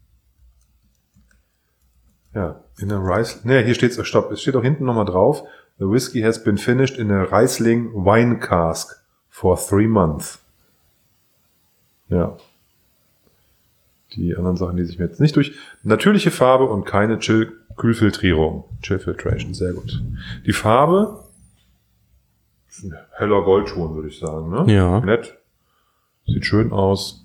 ja, in a Riesling, ne, hier steht's, stopp, es steht auch hinten nochmal drauf, the whiskey has been finished in a Riesling wine cask for three months. Ja. Die anderen Sachen lese ich mir jetzt nicht durch. Natürliche Farbe und keine Chill Kühlfiltrierung. Chill Filtration, sehr gut. Die Farbe ist ein heller Goldton, würde ich sagen, ne? Ja. Nett. Sieht schön aus.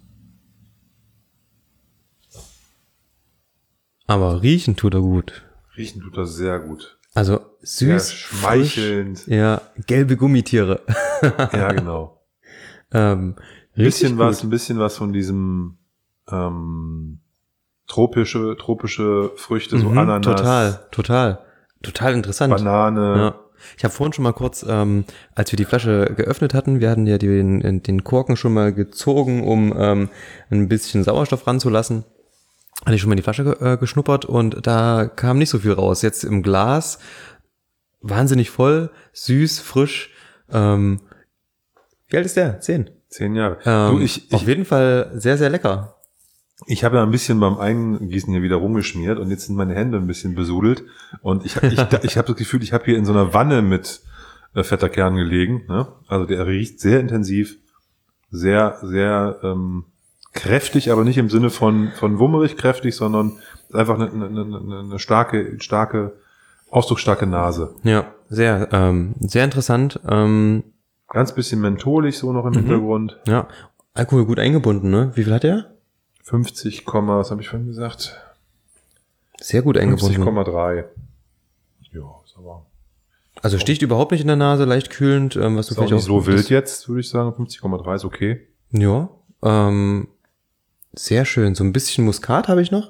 Aber riechen tut er gut. Riechen tut das sehr gut. Also Sehr süß, schmeichelnd. frisch, ja, gelbe Gummitiere. Ja, genau. ähm, Ein richtig bisschen was, gut. ein bisschen was von diesem ähm, tropische, tropische Früchte, so Mhm, Ananas, Total, total, total interessant. Banane. Ja. Ich habe vorhin schon mal kurz, ähm, als wir die Flasche geöffnet hatten, wir hatten ja den, den Korken schon mal gezogen, um ähm, ein bisschen Sauerstoff ranzulassen. Hatte ich schon mal in die Flasche ge äh, geschnuppert und da kam nicht so viel raus. Jetzt im Glas wahnsinnig voll, süß, frisch. Ähm, wie alt ist der? Zehn. Zehn Jahre. Ähm, du, ich, auf ich, jeden Fall sehr, sehr lecker. ich habe ja ein bisschen beim Eingießen hier wieder rumgeschmiert und jetzt sind meine Hände ein bisschen besudelt und ich, ich, ich habe das Gefühl, ich habe hier in so einer Wanne mit äh, fetter Kern gelegen. Ne? Also der riecht sehr intensiv, sehr, sehr ähm, kräftig, aber nicht im Sinne von von wummerig kräftig, sondern einfach eine, eine, eine, eine starke, starke, ausdrucksstarke Nase. Ja, sehr, ähm, sehr interessant. Ähm, Ganz bisschen mentholig so noch im Mhm. Hintergrund. ja, Alkohol gut eingebunden, ne? Wie viel hat der? fünfzig, was habe ich vorhin gesagt? Sehr gut fünfzig eingebunden. Komma drei. Ja, ist aber Also sticht überhaupt nicht in der Nase, leicht kühlend, ähm, was du Ist auch vielleicht nicht auch so wild jetzt, würde ich sagen. fünfzig Komma drei ist okay. Ja, ähm, sehr schön. So ein bisschen Muskat habe ich noch.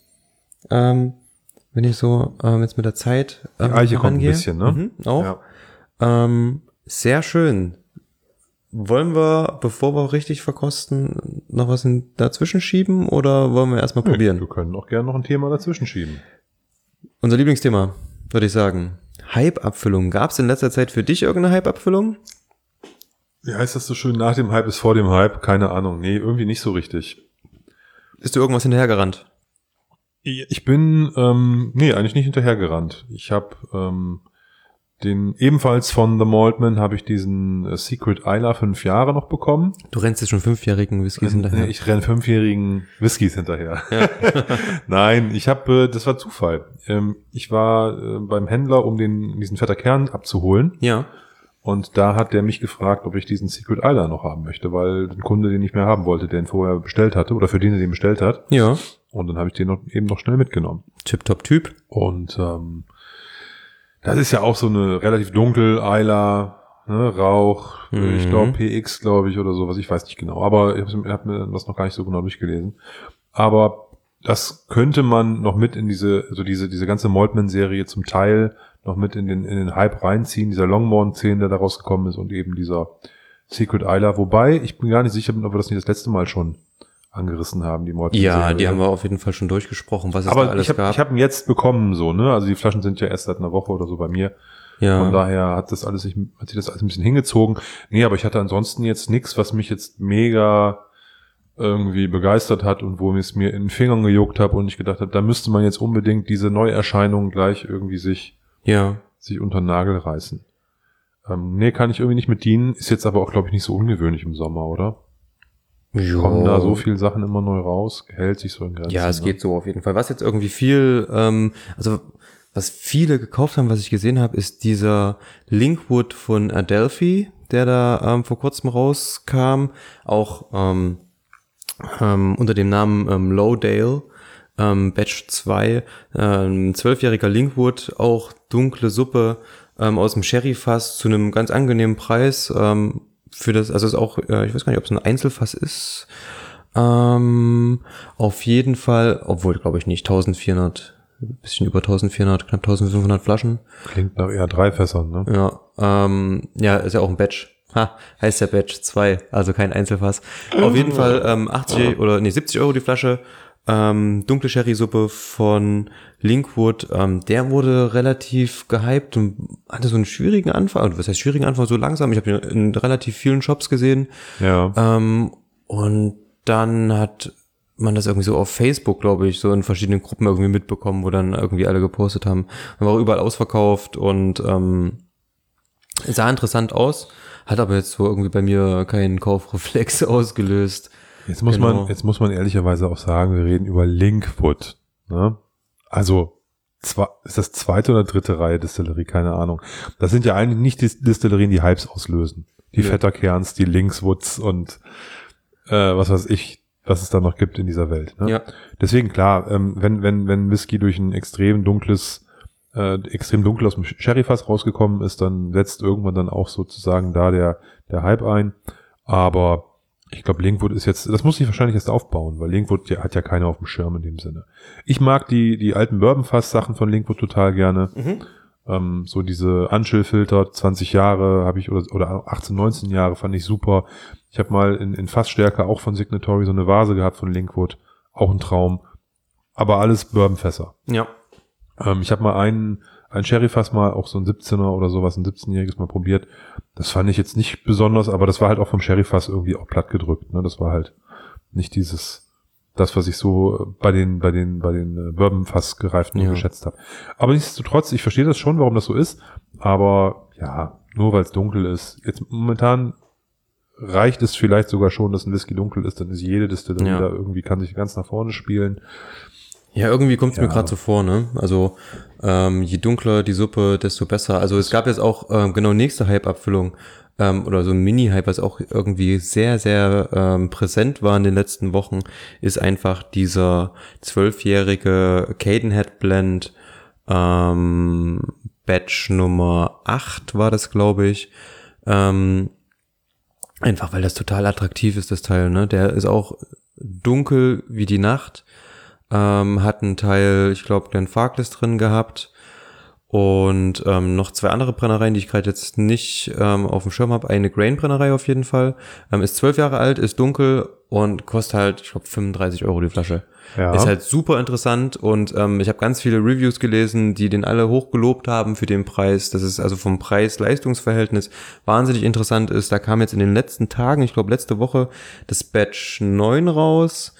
Ähm, wenn ich so ähm, jetzt mit der Zeit ähm, Die Eiche kommt ein herangehe. bisschen, ne? Mhm, auch. Ja. Ähm, sehr schön. Wollen wir, bevor wir richtig verkosten, noch was in, dazwischen schieben oder wollen wir erstmal Nö, probieren? Wir können auch gerne noch ein Thema dazwischen schieben. Unser Lieblingsthema, würde ich sagen. Hype-Abfüllung. Gab es in letzter Zeit für dich irgendeine Hype-Abfüllung? Wie heißt das so schön? Nach dem Hype ist vor dem Hype? Keine Ahnung. Nee, irgendwie nicht so richtig. Ist dir irgendwas hinterhergerannt? Ich bin, ähm, nee, eigentlich nicht hinterhergerannt. Ich habe ähm, den, ebenfalls von The Maltman habe ich diesen äh, Secret Isla fünf Jahre noch bekommen. Du rennst jetzt schon fünfjährigen Whiskys Ähm, hinterher. nee, Ich renne fünfjährigen Whiskys hinterher. Ja. Nein, ich habe, äh, das war Zufall. Ähm, ich war äh, beim Händler, um den diesen fetter Kern abzuholen. Ja. Und da hat der mich gefragt, ob ich diesen Secret Isla noch haben möchte, weil ein Kunde den nicht mehr haben wollte, der ihn vorher bestellt hatte oder für den er den bestellt hat. Ja. Und dann habe ich den noch, eben noch schnell mitgenommen. Tip-top-Typ. Und ähm, das ist ja auch so eine relativ dunkel Isla, ne, Rauch, Mhm. ich glaube P X, glaube ich, oder sowas, ich weiß nicht genau. Aber ich habe hab mir das noch gar nicht so genau durchgelesen. Aber das könnte man noch mit in diese, also diese diese ganze Maltman-Serie zum Teil noch mit in den in den Hype reinziehen, dieser Longmorn-Szene, der da rausgekommen ist und eben dieser Secret Isla. Wobei, ich bin gar nicht sicher, ob wir das nicht das letzte Mal schon angerissen haben, die Maltman-Serie. Ja, die haben wir auf jeden Fall schon durchgesprochen, was es da Aber alles ich habe gab. ich hab ihn jetzt bekommen, so, ne? Also die Flaschen sind ja erst seit einer Woche oder so bei mir. ja. Von daher hat das alles sich, hat sich das alles ein bisschen hingezogen. Nee, aber ich hatte ansonsten jetzt nichts, was mich jetzt mega irgendwie begeistert hat und wo es mir in den Fingern gejuckt habe und ich gedacht habe, da müsste man jetzt unbedingt diese Neuerscheinungen gleich irgendwie sich, ja. sich unter den Nagel reißen. Ähm, nee, kann ich irgendwie nicht mit dienen. Ist jetzt aber auch, glaube ich, nicht so ungewöhnlich im Sommer, oder? Jo. Kommen da so viele Sachen immer neu raus? Hält sich so in Grenzen? Ja, es ne? geht so auf jeden Fall. Was jetzt irgendwie viel, ähm, also was viele gekauft haben, was ich gesehen habe, ist dieser Linkwood von Adelphi, der da ähm, vor kurzem rauskam, auch ähm, ähm, unter dem Namen ähm, Lowdale, ähm, Batch zwei, ähm, zwölfjähriger Linkwood, auch dunkle Suppe ähm, aus dem Sherryfass zu einem ganz angenehmen Preis. Ähm, für das, also ist auch, äh, ich weiß gar nicht, ob es ein Einzelfass ist. Ähm, auf jeden Fall, obwohl glaube ich nicht, eintausendvierhundert, ein bisschen über eintausendvierhundert, knapp eintausendfünfhundert Flaschen. Klingt nach eher drei Fässern, ne? Ja, ähm, ja, ist ja auch ein Batch. Ha, heißt ja Batch zwei, also kein Einzelfass. Auf jeden Fall ähm, achtzig oder nee, siebzig Euro die Flasche. Ähm, dunkle Sherry-Suppe von Linkwood. Ähm, der wurde relativ gehypt und hatte so einen schwierigen Anfang. Was heißt schwierigen Anfang? So langsam. Ich habe ihn in relativ vielen Shops gesehen. Ja. Ähm, und dann hat man das irgendwie so auf Facebook, glaube ich, so in verschiedenen Gruppen irgendwie mitbekommen, wo dann irgendwie alle gepostet haben. Man war überall ausverkauft und ähm, sah interessant aus, hat aber jetzt so irgendwie bei mir keinen Kaufreflex ausgelöst. Jetzt muss Genau. man, jetzt muss man ehrlicherweise auch sagen, wir reden über Linkwood, ne? Also, zwar, ist das zweite oder dritte Reihe Distillerie? Keine Ahnung. Das sind ja eigentlich nicht die Distillerien, die Hypes auslösen. Die Ja. Vetterkerns, die Linkswoods und, äh, was weiß ich, was es da noch gibt in dieser Welt, ne? Ja. Deswegen, klar, ähm, wenn, wenn, wenn Whisky durch ein extrem dunkles, äh, extrem dunkel aus dem Sherryfass rausgekommen ist, dann setzt irgendwann dann auch sozusagen da der, der Hype ein. Aber ich glaube, Linkwood ist jetzt, das muss ich wahrscheinlich erst aufbauen, weil Linkwood ja, hat ja keiner auf dem Schirm in dem Sinne. Ich mag die, die alten Bourbon-Fass-Sachen von Linkwood total gerne. Mhm. Ähm, so diese Anchill-Filter, zwanzig Jahre habe ich, oder, oder achtzehn, neunzehn Jahre fand ich super. Ich habe mal in, in Fassstärke auch von Signatory so eine Vase gehabt von Linkwood. Auch ein Traum. Aber alles Bourbon-Fässer. Ja. Ähm, ich habe mal einen, ein Sherryfass mal, auch so ein siebzehner oder sowas, ein siebzehnjähriges mal probiert. Das fand ich jetzt nicht besonders, aber das war halt auch vom Sherryfass irgendwie auch platt gedrückt, ne? Das war halt nicht dieses, das, was ich so bei den, bei den, bei den Bourbon-Fass gereiften Ja. geschätzt habe. Aber nichtsdestotrotz, ich verstehe das schon, warum das so ist, aber ja, nur weil es dunkel ist. Jetzt momentan reicht es vielleicht sogar schon, dass ein Whisky dunkel ist, dann ist jede Distillerie Ja. da irgendwie, kann sich ganz nach vorne spielen. Ja, irgendwie kommt es mir Ja. gerade so vor, ne? Also ähm, je dunkler die Suppe, desto besser. Also es gab jetzt auch ähm, genau nächste Hype-Abfüllung ähm, oder so ein Mini-Hype, was auch irgendwie sehr, sehr ähm, präsent war in den letzten Wochen, ist einfach dieser zwölfjährige Cadenhead Blend ähm, Batch Nummer acht war das, glaube ich. Ähm, einfach, weil das total attraktiv ist, das Teil, ne? Der ist auch dunkel wie die Nacht. Ähm, hat einen Teil, ich glaube, Glen Farkless drin gehabt. Und ähm, noch zwei andere Brennereien, die ich gerade jetzt nicht ähm, auf dem Schirm habe. Eine Grain-Brennerei auf jeden Fall. Ähm, ist zwölf Jahre alt, ist dunkel und kostet halt, ich glaube, fünfunddreißig Euro die Flasche. Ja. Ist halt super interessant und ähm, ich habe ganz viele Reviews gelesen, die den alle hochgelobt haben für den Preis. Das ist also vom Preis-Leistungs-Verhältnis wahnsinnig interessant ist. Da kam jetzt in den letzten Tagen, ich glaube letzte Woche, das Batch neun raus,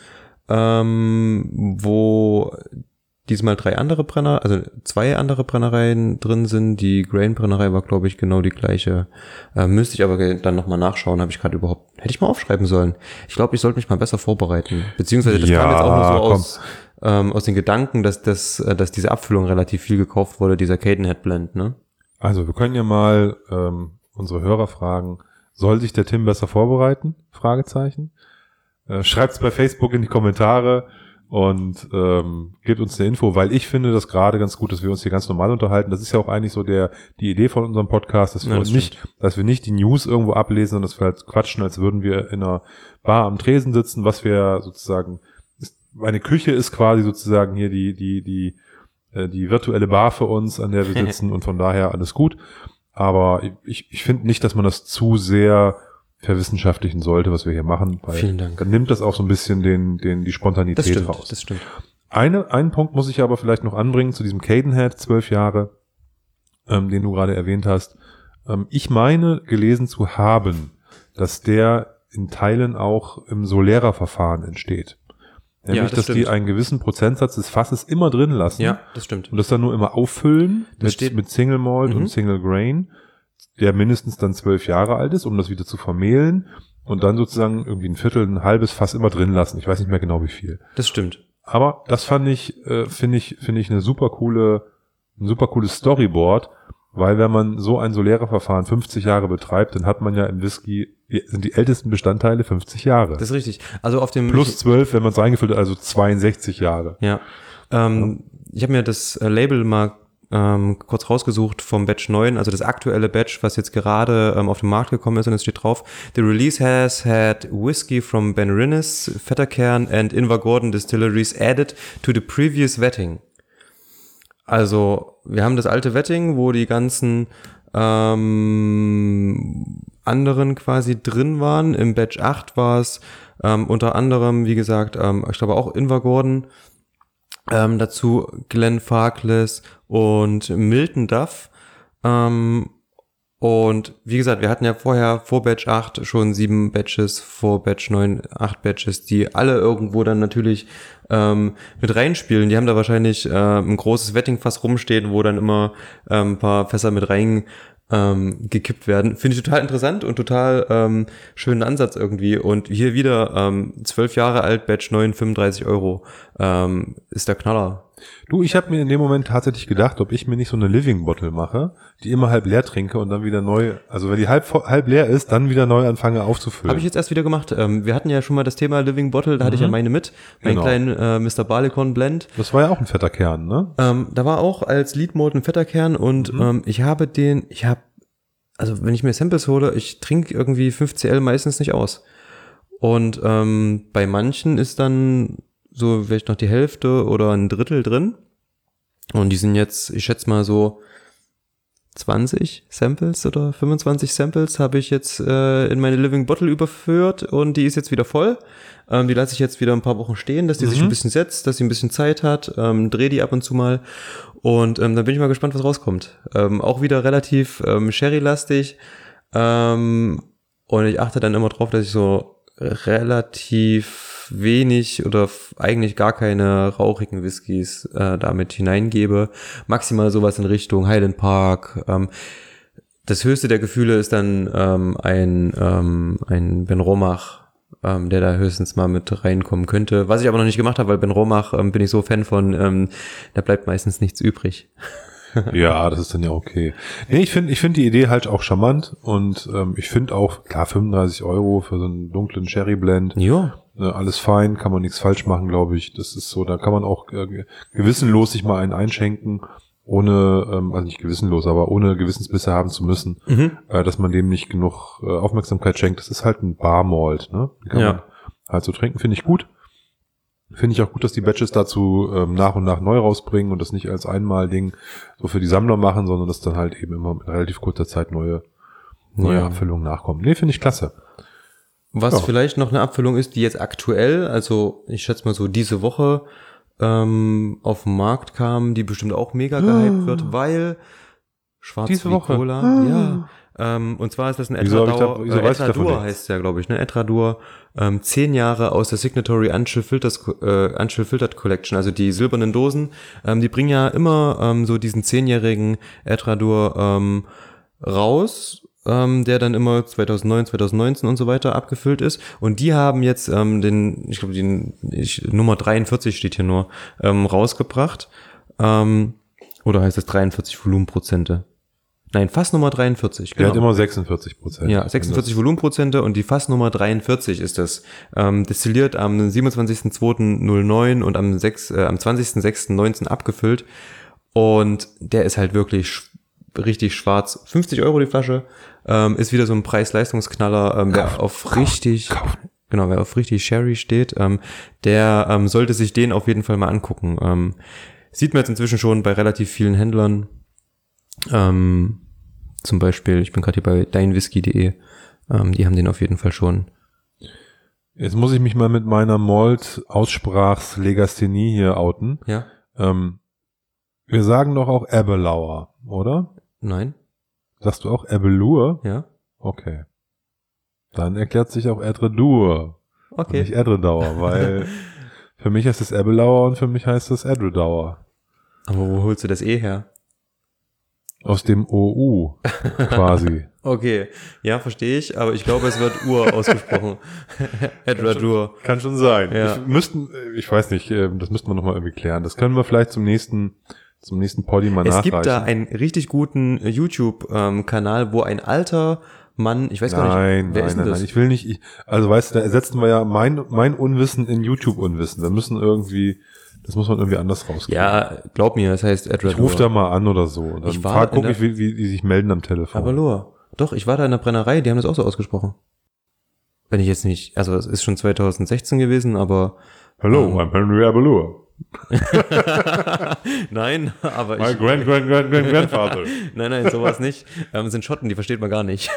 ähm, wo diesmal drei andere Brenner, also zwei andere Brennereien drin sind. Die Grain-Brennerei war, glaube ich, genau die gleiche. Äh, müsste ich aber dann nochmal nachschauen, habe ich gerade überhaupt, hätte ich mal aufschreiben sollen. Ich glaube, ich sollte mich mal besser vorbereiten. Beziehungsweise das ja, kam jetzt auch nur so komm. aus, ähm, aus den Gedanken, dass das, dass diese Abfüllung relativ viel gekauft wurde, dieser Cadenhead Blend, ne? Also wir können ja mal ähm, unsere Hörer fragen, soll sich der Tim besser vorbereiten? Fragezeichen. Äh, schreibt's bei Facebook in die Kommentare. Und ähm, gebt uns eine Info, weil ich finde das gerade ganz gut, dass wir uns hier ganz normal unterhalten. Das ist ja auch eigentlich so der die Idee von unserem Podcast, dass wir Ja, das uns nicht, dass wir nicht die News irgendwo ablesen, sondern dass wir halt quatschen, als würden wir in einer Bar am Tresen sitzen, was wir sozusagen, meine Küche ist quasi sozusagen hier die die die äh, die virtuelle Bar für uns, an der wir sitzen und von daher alles gut. Aber ich ich finde nicht, dass man das zu sehr verwissenschaftlichen sollte, was wir hier machen, weil Vielen Dank. dann nimmt das auch so ein bisschen den, den, die Spontanität Das stimmt, raus. das stimmt. Eine, einen Punkt muss ich aber vielleicht noch anbringen zu diesem Cadenhead, zwölf Jahre, ähm, den du gerade erwähnt hast. Ähm, ich meine, gelesen zu haben, dass der in Teilen auch im Solera-Verfahren entsteht. Nämlich, Ja, das dass stimmt. die einen gewissen Prozentsatz des Fasses immer drin lassen. Ja, das stimmt. Und das dann nur immer auffüllen Das mit, steht- mit Single Malt Mhm. und Single Grain, der mindestens dann zwölf Jahre alt ist, um das wieder zu vermehlen und dann sozusagen irgendwie ein Viertel, ein halbes Fass immer drin lassen. Ich weiß nicht mehr genau wie viel. Das stimmt. Aber das fand ich, äh, finde ich, finde ich eine super coole, ein super cooles Storyboard, weil wenn man so ein Solera-Verfahren fünfzig Jahre betreibt, dann hat man ja im Whisky, sind die ältesten Bestandteile fünfzig Jahre. Das ist richtig. Also auf dem Plus zwölf, wenn man es reingefüllt hat, also zweiundsechzig Jahre. Ja. Ähm, ich habe mir das äh, Label mal ähm, kurz rausgesucht vom Batch neun, also das aktuelle Batch, was jetzt gerade ähm, auf den Markt gekommen ist, und es steht drauf: The release has had whiskey from Ben Rinnes, Vetterkern and Invergordon distilleries added to the previous vetting. Also wir haben das alte Vetting, wo die ganzen ähm, anderen quasi drin waren. Im Batch acht war es ähm, unter anderem, wie gesagt, ähm, ich glaube auch Invergordon, ähm, dazu Glen Farkless und Milton Duff. Ähm, und wie gesagt, wir hatten ja vorher vor Batch acht schon sieben Batches, vor Batch neun acht Batches, die alle irgendwo dann natürlich ähm, mit reinspielen. Die haben da wahrscheinlich äh, ein großes Wettingfass rumstehen, wo dann immer ähm, ein paar Fässer mit rein ähm, gekippt werden. Finde ich total interessant und total ähm, schönen Ansatz irgendwie. Und hier wieder ähm, zwölf Jahre alt, Batch neun, fünfunddreißig Euro. Ähm, ist der Knaller. Du, ich habe mir in dem Moment tatsächlich gedacht, ob ich mir nicht so eine Living Bottle mache, die immer halb leer trinke und dann wieder neu, also wenn die halb halb leer ist, dann wieder neu anfange aufzufüllen. Habe ich jetzt erst wieder gemacht. Ähm, wir hatten ja schon mal das Thema Living Bottle, da hatte ich ja meine mit, meinen Genau. kleinen äh, Mister Barleycorn Blend. Das war ja auch ein fetter Kern, ne? Ähm, da war auch als Lead Malt ein fetter Kern und Mhm. ähm, ich habe den, ich habe, also wenn ich mir Samples hole, ich trinke irgendwie fünf C L meistens nicht aus. Und ähm, bei manchen ist dann so vielleicht noch die Hälfte oder ein Drittel drin. Und die sind jetzt, ich schätze mal so zwanzig Samples oder fünfundzwanzig Samples habe ich jetzt äh, in meine Living Bottle überführt und die ist jetzt wieder voll. Ähm, die lasse ich jetzt wieder ein paar Wochen stehen, dass die Mhm. sich ein bisschen setzt, dass sie ein bisschen Zeit hat, ähm, drehe die ab und zu mal und ähm, dann bin ich mal gespannt, was rauskommt. Ähm, auch wieder relativ ähm, Sherry-lastig ähm, und ich achte dann immer drauf, dass ich so relativ wenig oder f- eigentlich gar keine rauchigen Whiskys äh, damit hineingebe. Maximal sowas in Richtung Highland Park. Ähm, das höchste der Gefühle ist dann ähm, ein, ähm, ein Ben Romach, ähm, der da höchstens mal mit reinkommen könnte. Was ich aber noch nicht gemacht habe, weil Ben Romach ähm, bin ich so Fan von, ähm, da bleibt meistens nichts übrig. Ja, das ist dann ja okay. Nee, ich finde ich finde die Idee halt auch charmant und ähm, ich finde auch, klar, fünfunddreißig Euro für so einen dunklen Sherry Blend, Ja. äh, alles fein, kann man nichts falsch machen, glaube ich. Das ist so, da kann man auch äh, gewissenlos sich mal einen einschenken ohne, ähm, also nicht gewissenlos, aber ohne Gewissensbisse haben zu müssen, Mhm. äh, dass man dem nicht genug äh, Aufmerksamkeit schenkt. Das ist halt ein Bar-Malt, ne? Die kann Ja. man halt so trinken, finde ich gut. Finde ich auch gut, dass die Batches dazu ähm, nach und nach neu rausbringen und das nicht als Einmal-Ding so für die Sammler machen, sondern dass dann halt eben immer mit relativ kurzer Zeit neue, neue Ja. Abfüllungen nachkommen. Nee, finde ich klasse. Was Ja. vielleicht noch eine Abfüllung ist, die jetzt aktuell, also ich schätze mal so diese Woche ähm, auf den Markt kam, die bestimmt auch mega gehypt wird, weil Schwarz Diese wie Woche? Cola, Ah. ja. Ähm, und zwar ist das ein Wieso hab ich da- Etradur, wieso äh, weiß ich davon Etradur nichts? heißt ja, glaube ich, ne? Etradur, ähm, zehn Jahre aus der Signatory Unchill Filters, äh, Unchill Filtered Collection, also die silbernen Dosen, ähm, die bringen ja immer ähm, so diesen zehnjährigen Etradur ähm, raus, ähm, der dann immer zweitausendneun, zweitausendneunzehn und so weiter abgefüllt ist. Und die haben jetzt ähm, den, ich glaube, die ich, Nummer dreiundvierzig steht hier nur, ähm, rausgebracht. Ähm, oder heißt das dreiundvierzig Volumenprozente? Nein, Fassnummer dreiundvierzig. Der hat immer sechsundvierzig Prozent. Ja, sechsundvierzig Volumenprozente und die Fassnummer dreiundvierzig ist das. Ähm, destilliert am siebenundzwanzigsten zweiten neun und am, sechs, äh, am zwanzigsten sechsten neunzehn abgefüllt. Und der ist halt wirklich sch- richtig schwarz. fünfzig Euro die Flasche. Ähm, ist wieder so ein Preis-Leistungsknaller. Ähm, wer auf richtig, genau, wer auf richtig Sherry steht, ähm, der ähm, sollte sich den auf jeden Fall mal angucken. Ähm, sieht man jetzt inzwischen schon bei relativ vielen Händlern. Ähm, zum Beispiel, ich bin gerade hier bei deinwhisky punkt de, ähm, die haben den auf jeden Fall schon. Jetzt muss ich mich mal mit meiner Malt-Aussprachslegasthenie hier outen. Ja? Ähm, wir sagen doch auch Ebbelauer, oder? Nein? Sagst du auch Ebbelur? Ja? Okay. Dann erklärt sich auch Edredur. Okay. Nicht Edredauer, weil für mich heißt es Ebbelauer und für mich heißt es Edredauer. Aber wo holst du das eh her? Aus dem O U quasi. Okay, ja, verstehe ich, aber ich glaube, es wird Ur ausgesprochen. Edradur. Kann schon sein. Ja. Ich, müssten, ich weiß nicht, äh, das müssten wir nochmal irgendwie klären. Das können wir vielleicht zum nächsten, zum nächsten Poddy mal Es nachreichen. gibt da einen richtig guten äh, YouTube-Kanal, wo ein alter Mann, ich weiß gar Nein, nicht, wer nein, ist nein, denn nein. das? Ich will nicht, ich, also weißt du, da ersetzen wir ja mein, mein Unwissen in YouTube-Unwissen. Wir müssen irgendwie, das muss man irgendwie anders rauskriegen. Ja, glaub mir, das heißt Edradur. Ich rufe da mal an oder so. Und dann Ich war frag, in guck der- ich, wie, wie die sich melden am Telefon. Aber Loa. Doch, ich war da in der Brennerei, die haben das auch so ausgesprochen. Wenn ich jetzt nicht, also es ist schon zweitausendsechzehn gewesen, aber Hello, Ähm. I'm Henry Abelur. nein, aber My ich, grand, grand, grand, grand grandfather. nein, nein, sowas nicht. Ähm, sind Schotten, die versteht man gar nicht.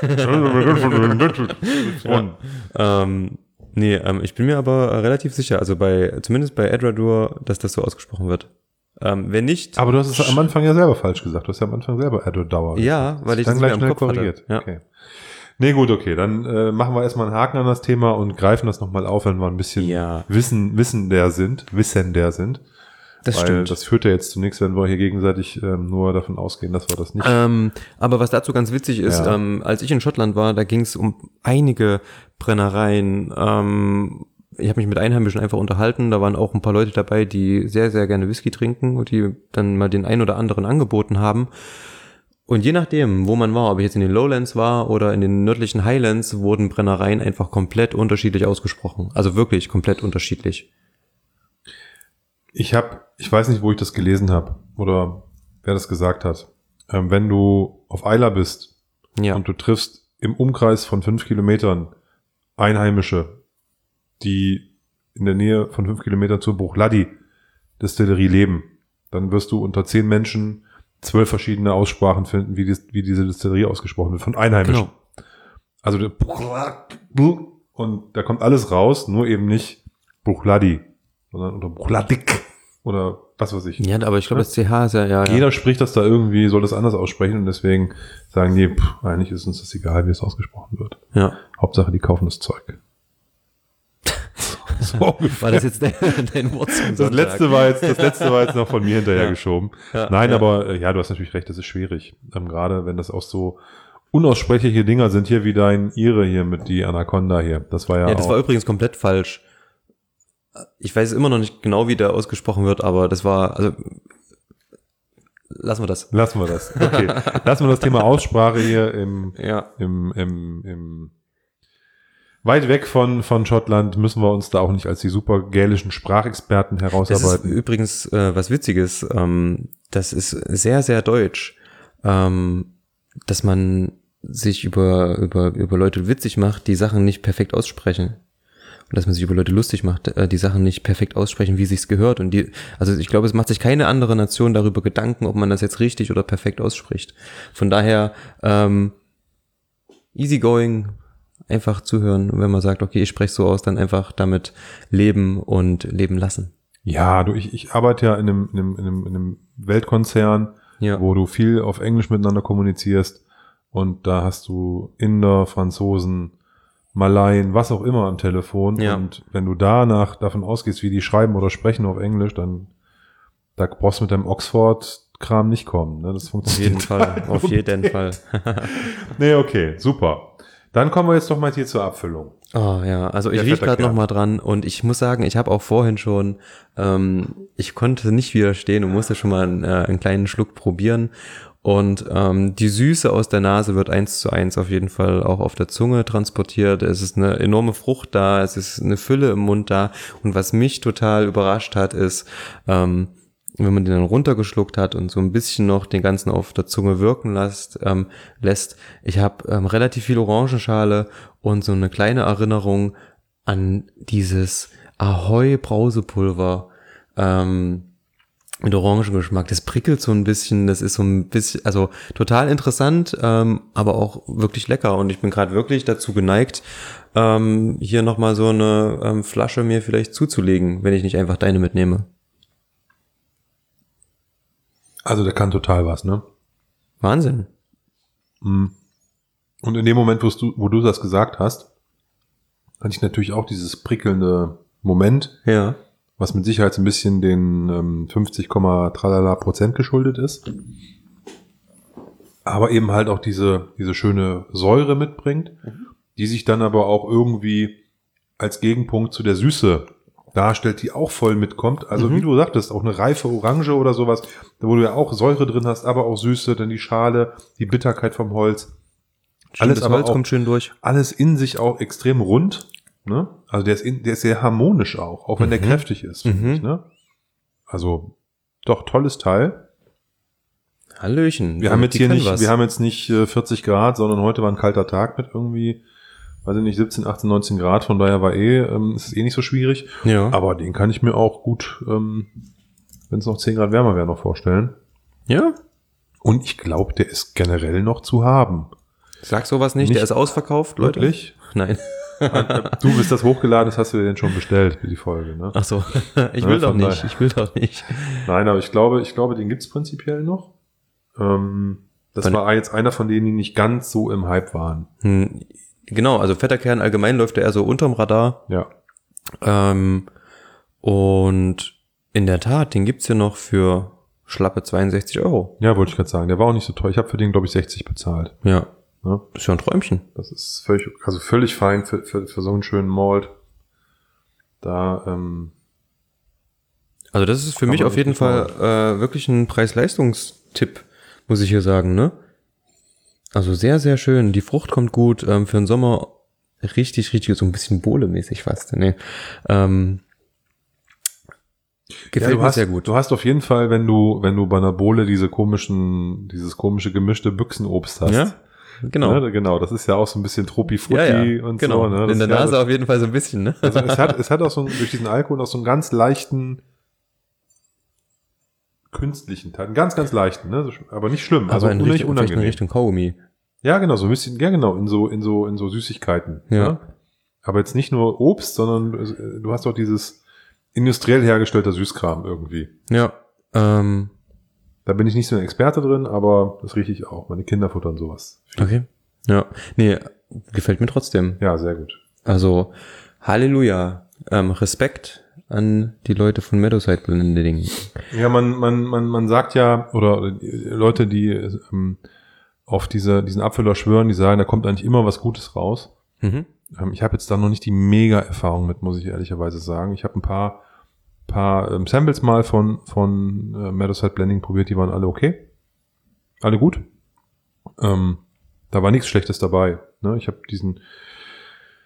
Und ähm, nee, ähm, ich bin mir aber äh, relativ sicher, also bei, zumindest bei Edradur, dass das so ausgesprochen wird. Ähm, wenn nicht, Aber du hast es am Anfang ja selber falsch gesagt. Du hast ja am Anfang selber Edward Dauer ja, gesagt. weil ich dann das gleich nicht mehr schnell im Kopf hatte. korrigiert. Ja. Okay. Nee, gut, okay. Dann äh, machen wir erstmal einen Haken an das Thema und greifen das nochmal auf, wenn wir ein bisschen Ja. Wissen, Wissender sind, Wissender sind. Das Weil stimmt. das führt ja jetzt zu nichts, wenn wir hier gegenseitig ähm, nur davon ausgehen, dass wir das nicht. Ähm, aber was dazu ganz witzig ist, Ja. ähm, als ich in Schottland war, da ging es um einige Brennereien. Ähm, ich habe mich mit Einheimischen einfach unterhalten. Da waren auch ein paar Leute dabei, die sehr, sehr gerne Whisky trinken und die dann mal den ein oder anderen angeboten haben. Und je nachdem, wo man war, ob ich jetzt in den Lowlands war oder in den nördlichen Highlands, wurden Brennereien einfach komplett unterschiedlich ausgesprochen. Also wirklich komplett unterschiedlich. Ich habe, ich weiß nicht, wo ich das gelesen habe oder wer das gesagt hat. Ähm, wenn du auf Eila bist Ja, und du triffst im Umkreis von fünf Kilometern Einheimische, die in der Nähe von fünf Kilometern zur Bruichladdich Distillerie leben, dann wirst du unter zehn Menschen zwölf verschiedene Aussprachen finden, wie, dies, wie diese Distillerie ausgesprochen wird, von Einheimischen. genau. Also der und da kommt alles raus, nur eben nicht Bruichladdich, sondern unter Bruichladdich oder was weiß ich. Ja, aber ich glaube, das C H ist ja, ja, ja. Jeder spricht das da irgendwie, soll das anders aussprechen und deswegen sagen die, pff, eigentlich ist uns das egal, wie es ausgesprochen wird. ja. Hauptsache, die kaufen das Zeug. So ungefähr. War das jetzt dein, dein Wort zum Das Sonntag? letzte war jetzt, das letzte war jetzt noch von mir hinterhergeschoben. Ja, Nein, ja. aber äh, ja, du hast natürlich recht, das ist schwierig. Ähm, gerade wenn das auch so unaussprechliche Dinger sind, hier wie dein Ire hier mit die Anaconda hier. Das war ja, Ja, das auch. war übrigens komplett falsch. Ich weiß immer noch nicht genau, wie der ausgesprochen wird, aber das war, also, lassen wir das. Lassen wir das. Okay. Lassen wir das Thema Aussprache hier im, Ja. im, im, im weit weg von, von Schottland müssen wir uns da auch nicht als die super gälischen Sprachexperten herausarbeiten. Das ist übrigens äh, was Witziges. Ähm, das ist sehr, sehr deutsch, ähm, dass man sich über, über, über Leute witzig macht, die Sachen nicht perfekt aussprechen. Und dass man sich über Leute lustig macht, äh, die Sachen nicht perfekt aussprechen, wie sich's gehört. Und die, also ich glaube, es macht sich keine andere Nation darüber Gedanken, ob man das jetzt richtig oder perfekt ausspricht. Von daher, ähm, easygoing, einfach zuhören. Und wenn man sagt, okay, ich spreche so aus, dann einfach damit leben und leben lassen. Ja, du, ich, ich arbeite ja in einem, in einem, in einem, in einem Weltkonzern, Ja. wo du viel auf Englisch miteinander kommunizierst. Und da hast du Inder, Franzosen, Malaien, was auch immer am Telefon. Ja. Und wenn du danach davon ausgehst, wie die schreiben oder sprechen auf Englisch, dann da brauchst du mit deinem Oxford-Kram nicht kommen. Ne? Das Auf funktioniert jeden Fall, auf jeden Fall. Nee, okay, super. Dann kommen wir jetzt doch mal hier zur Abfüllung. Oh ja, also ich Der riech fette gerade Kern. noch mal dran und ich muss sagen, ich habe auch vorhin schon, ähm, ich konnte nicht widerstehen und musste schon mal einen, äh, einen kleinen Schluck probieren. Und ähm, die Süße aus der Nase wird eins zu eins auf jeden Fall auch auf der Zunge transportiert. Es ist eine enorme Frucht da, es ist eine Fülle im Mund da. Und was mich total überrascht hat, ist, ähm, wenn man den dann runtergeschluckt hat und so ein bisschen noch den ganzen auf der Zunge wirken lässt, ähm, lässt. Ich habe ähm, relativ viel Orangenschale und so eine kleine Erinnerung an dieses Ahoi Brausepulver ähm, mit Orangengeschmack. Das prickelt so ein bisschen, das ist so ein bisschen, also total interessant, ähm, aber auch wirklich lecker. Und ich bin gerade wirklich dazu geneigt, ähm, hier nochmal so eine ähm, Flasche mir vielleicht zuzulegen, wenn ich nicht einfach deine mitnehme. Also der kann total was, ne? Wahnsinn. Und in dem Moment, wo du, wo du das gesagt hast, hatte ich natürlich auch dieses prickelnde Moment, Ja. was mit Sicherheit so ein bisschen den ähm, fünfzig, tralala Prozent geschuldet ist. Aber eben halt auch diese, diese schöne Säure mitbringt, die sich dann aber auch irgendwie als Gegenpunkt zu der Süße darstellt, die auch voll mitkommt. Also Mhm. wie du sagtest, auch eine reife Orange oder sowas, wo du ja auch Säure drin hast, aber auch Süße, dann die Schale, die Bitterkeit vom Holz. Stimmt, Alles das aber Holz auch- kommt schön durch. Alles in sich auch extrem rund. Ne? Also der ist, in, der ist sehr harmonisch auch, auch wenn der Mhm. kräftig ist, finde Mhm. ich. Ne? Also doch, tolles Teil. Hallöchen. Wir haben jetzt Die hier können nicht, was. wir haben jetzt nicht äh, vierzig Grad, sondern heute war ein kalter Tag mit irgendwie, weiß ich nicht, siebzehn, achtzehn, neunzehn Grad, von daher war eh, ähm, ist es eh nicht so schwierig. Ja. Aber den kann ich mir auch gut, ähm, wenn es noch zehn Grad wärmer wäre, noch vorstellen. Ja? Und ich glaube, der ist generell noch zu haben. Sag sowas nicht, Nicht- der ist ausverkauft, Leute. Wirklich? Nein. Du bist das hochgeladen, das hast du dir denn schon bestellt für die Folge, ne? Ach so. Ich Ja, will doch von nicht, daher. ich will doch nicht. Nein, aber ich glaube, ich glaube, den gibt's prinzipiell noch. Ähm, das Von- war jetzt einer von denen, die nicht ganz so im Hype waren. Hm, genau, also fetter Kern allgemein läuft er eher so unterm Radar. Ja. Ähm, und in der Tat, den gibt's hier noch für schlappe zweiundsechzig Euro. Ja, wollte ich gerade sagen. Der war auch nicht so teuer. Ich habe für den, glaube ich, sechzig bezahlt. Ja. Ne? Das ist ja ein Träumchen. Das ist völlig, also völlig fein für, für, für so einen schönen Malt. Da, ähm, Also das ist für Kann mich man auf jeden richtig Fall äh, wirklich ein Preis-Leistungs-Tipp, muss ich hier sagen, ne? Also sehr, sehr schön. Die Frucht kommt gut. Ähm, für den Sommer richtig, richtig, so ein bisschen Bohle-mäßig fast. Ne? Ähm, gefällt ja, du mir hast, sehr gut. Du hast auf jeden Fall, wenn du, wenn du bei einer Bohle diese komischen, dieses komische gemischte Büchsenobst hast. Ja, genau. Ne, genau. Das ist ja auch so ein bisschen Truppi-Frutti Ja, ja, und genau. so. Ne? Das In der ist ja Nase das- auf jeden Fall so ein bisschen, ne? Also es hat, es hat auch so einen, durch diesen Alkohol auch so einen ganz leichten künstlichen Teil, einen ganz, ganz leichten, ne? Aber nicht schlimm, also Aber in nicht Richtung, vielleicht in unangenehm. Richtung Kaugummi. Ja, genau, so ein bisschen, ja genau, in so, in so, in so Süßigkeiten. Ja. Ne? Aber jetzt nicht nur Obst, sondern äh, du hast auch dieses industriell hergestellter Süßkram irgendwie. Ja. Ähm, Da bin ich nicht so ein Experte drin, aber das rieche ich auch. Meine Kinder futtern sowas. okay. Ja. Nee, gefällt mir trotzdem. Ja, sehr gut. Also, Halleluja. Ähm, Respekt an die Leute von Meadowside Blending. Ja, man, man, man, man sagt ja, oder die Leute, die ähm, auf diese, diesen Abfüller schwören, die sagen, da kommt eigentlich immer was Gutes raus. Mhm. Ähm, ich habe jetzt da noch nicht die Mega-Erfahrung mit, muss ich ehrlicherweise sagen. Ich habe ein paar, paar ähm, Samples mal von, von äh, Meadowside Blending probiert, die waren alle okay. Alle gut. Ähm, da war nichts Schlechtes dabei. Ne? Ich habe diesen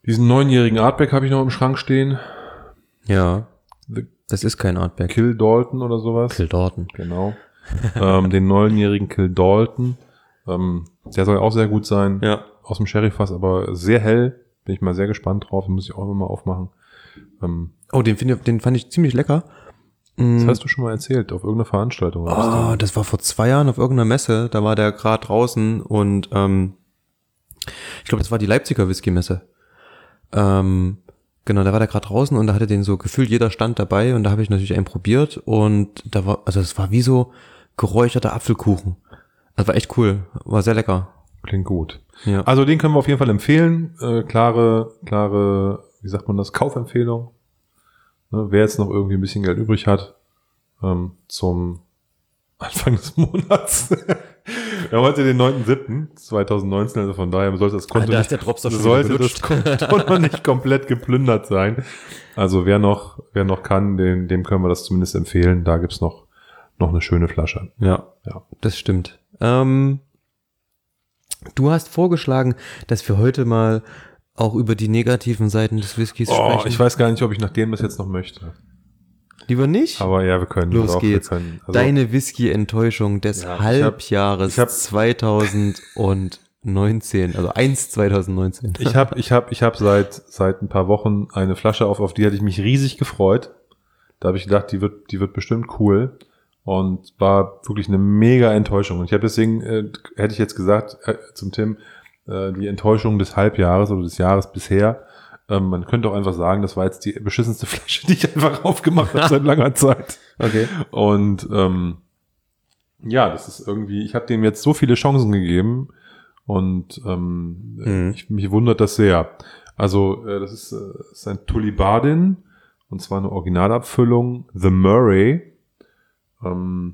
Diesen neunjährigen Artback habe ich noch im Schrank stehen. Ja. The Das ist kein Artback. Kill Dalton oder sowas. Kill Dalton. Genau. ähm, den neunjährigen Kill Dalton. Ähm, der soll auch sehr gut sein. Ja. Aus dem Sherryfass, aber sehr hell. Bin ich mal sehr gespannt drauf. Den muss ich auch immer mal aufmachen. Ähm, Oh, den, find ich, den fand ich ziemlich lecker. Das hast du schon mal erzählt, auf irgendeiner Veranstaltung. Oh, das war vor zwei Jahren auf irgendeiner Messe. Da war der gerade draußen und ähm, ich glaube, das war die Leipziger Whisky-Messe. Ähm, genau, da war der gerade draußen und da hatte den so gefühlt jeder Stand dabei und da habe ich natürlich einen probiert und da war, also es war wie so geräucherter Apfelkuchen. Das war echt cool, war sehr lecker. Klingt gut. Ja. Also den können wir auf jeden Fall empfehlen. Äh, klare, klare, wie sagt man das, Kaufempfehlung. Ne, wer jetzt noch irgendwie ein bisschen Geld übrig hat, ähm, zum Anfang des Monats. Wir haben heute den neunten siebten zweitausendneunzehn, also von daher sollte das Konto Ah, da nicht, ist der Drops doch schon sollte wieder das Konto noch nicht komplett geplündert sein. Also wer noch, wer noch kann, dem, dem können wir das zumindest empfehlen. Da gibt's noch, noch eine schöne Flasche. Ja, Ja. das stimmt. Ähm, du hast vorgeschlagen, dass wir heute mal auch über die negativen Seiten des Whiskys Oh, sprechen. ich weiß gar nicht, ob ich nach dem das jetzt noch möchte. Lieber nicht? Aber ja, wir können. Los doch, geht's. Wir können, also, Deine Whisky-Enttäuschung des Ja, ich hab- Halbjahres ich hab- zweitausendneunzehn, also eins zweitausendneunzehn. Ich habe ich hab, ich hab seit seit ein paar Wochen eine Flasche auf, auf die hatte ich mich riesig gefreut. Da habe ich gedacht, die wird die wird bestimmt cool und war wirklich eine mega Enttäuschung. Und ich habe deswegen äh, hätte ich jetzt gesagt äh, zum Tim äh, die Enttäuschung des Halbjahres oder des Jahres bisher. Ähm, man könnte auch einfach sagen, das war jetzt die beschissenste Flasche, die ich einfach aufgemacht habe seit langer Zeit. Okay. Und ähm, ja, das ist irgendwie, ich habe dem jetzt so viele Chancen gegeben und ähm, Mhm. ich, mich wundert das sehr. Also äh, das ist, äh, das ist ein Tullibardin und zwar eine Originalabfüllung, The Murray, ähm,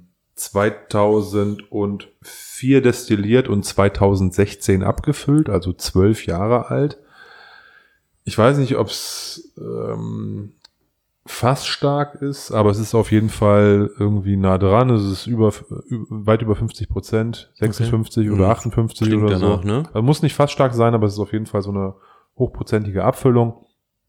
zweitausendvier destilliert und zweitausendsechzehn abgefüllt, also zwölf Jahre alt. Ich weiß nicht, ob es ähm, fassstark ist, aber es ist auf jeden Fall irgendwie nah dran. Es ist über, über weit über fünfzig Prozent, sechsundfünfzig Okay. oder Mhm. achtundfünfzig Klingt oder danach, so. ne? Also muss nicht fassstark sein, aber es ist auf jeden Fall so eine hochprozentige Abfüllung.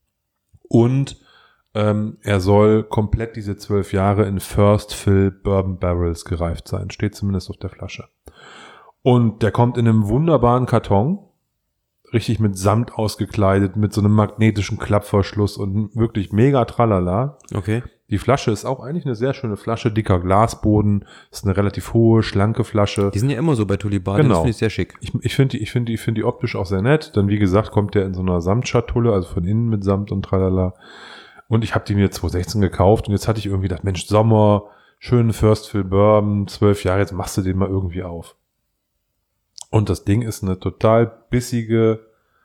Und ähm, er soll komplett diese zwölf Jahre in First Fill Bourbon Barrels gereift sein. Steht zumindest auf der Flasche. Und der kommt in einem wunderbaren Karton. Richtig mit Samt ausgekleidet, mit so einem magnetischen Klappverschluss und wirklich mega tralala. Okay. Die Flasche ist auch eigentlich eine sehr schöne Flasche, dicker Glasboden, ist eine relativ hohe, schlanke Flasche. Die sind ja immer so bei Tullibardin, Genau. das finde ich sehr schick. Ich, ich finde die, ich finde die, ich finde die optisch auch sehr nett. Dann wie gesagt kommt der in so einer Samtschatulle, also von innen mit Samt und tralala. Und ich habe die mir zweitausendsechzehn gekauft und jetzt hatte ich irgendwie gedacht, Mensch, Sommer, schönen First Fill Bourbon, zwölf Jahre, jetzt machst du den mal irgendwie auf. Und das Ding ist eine total bissige,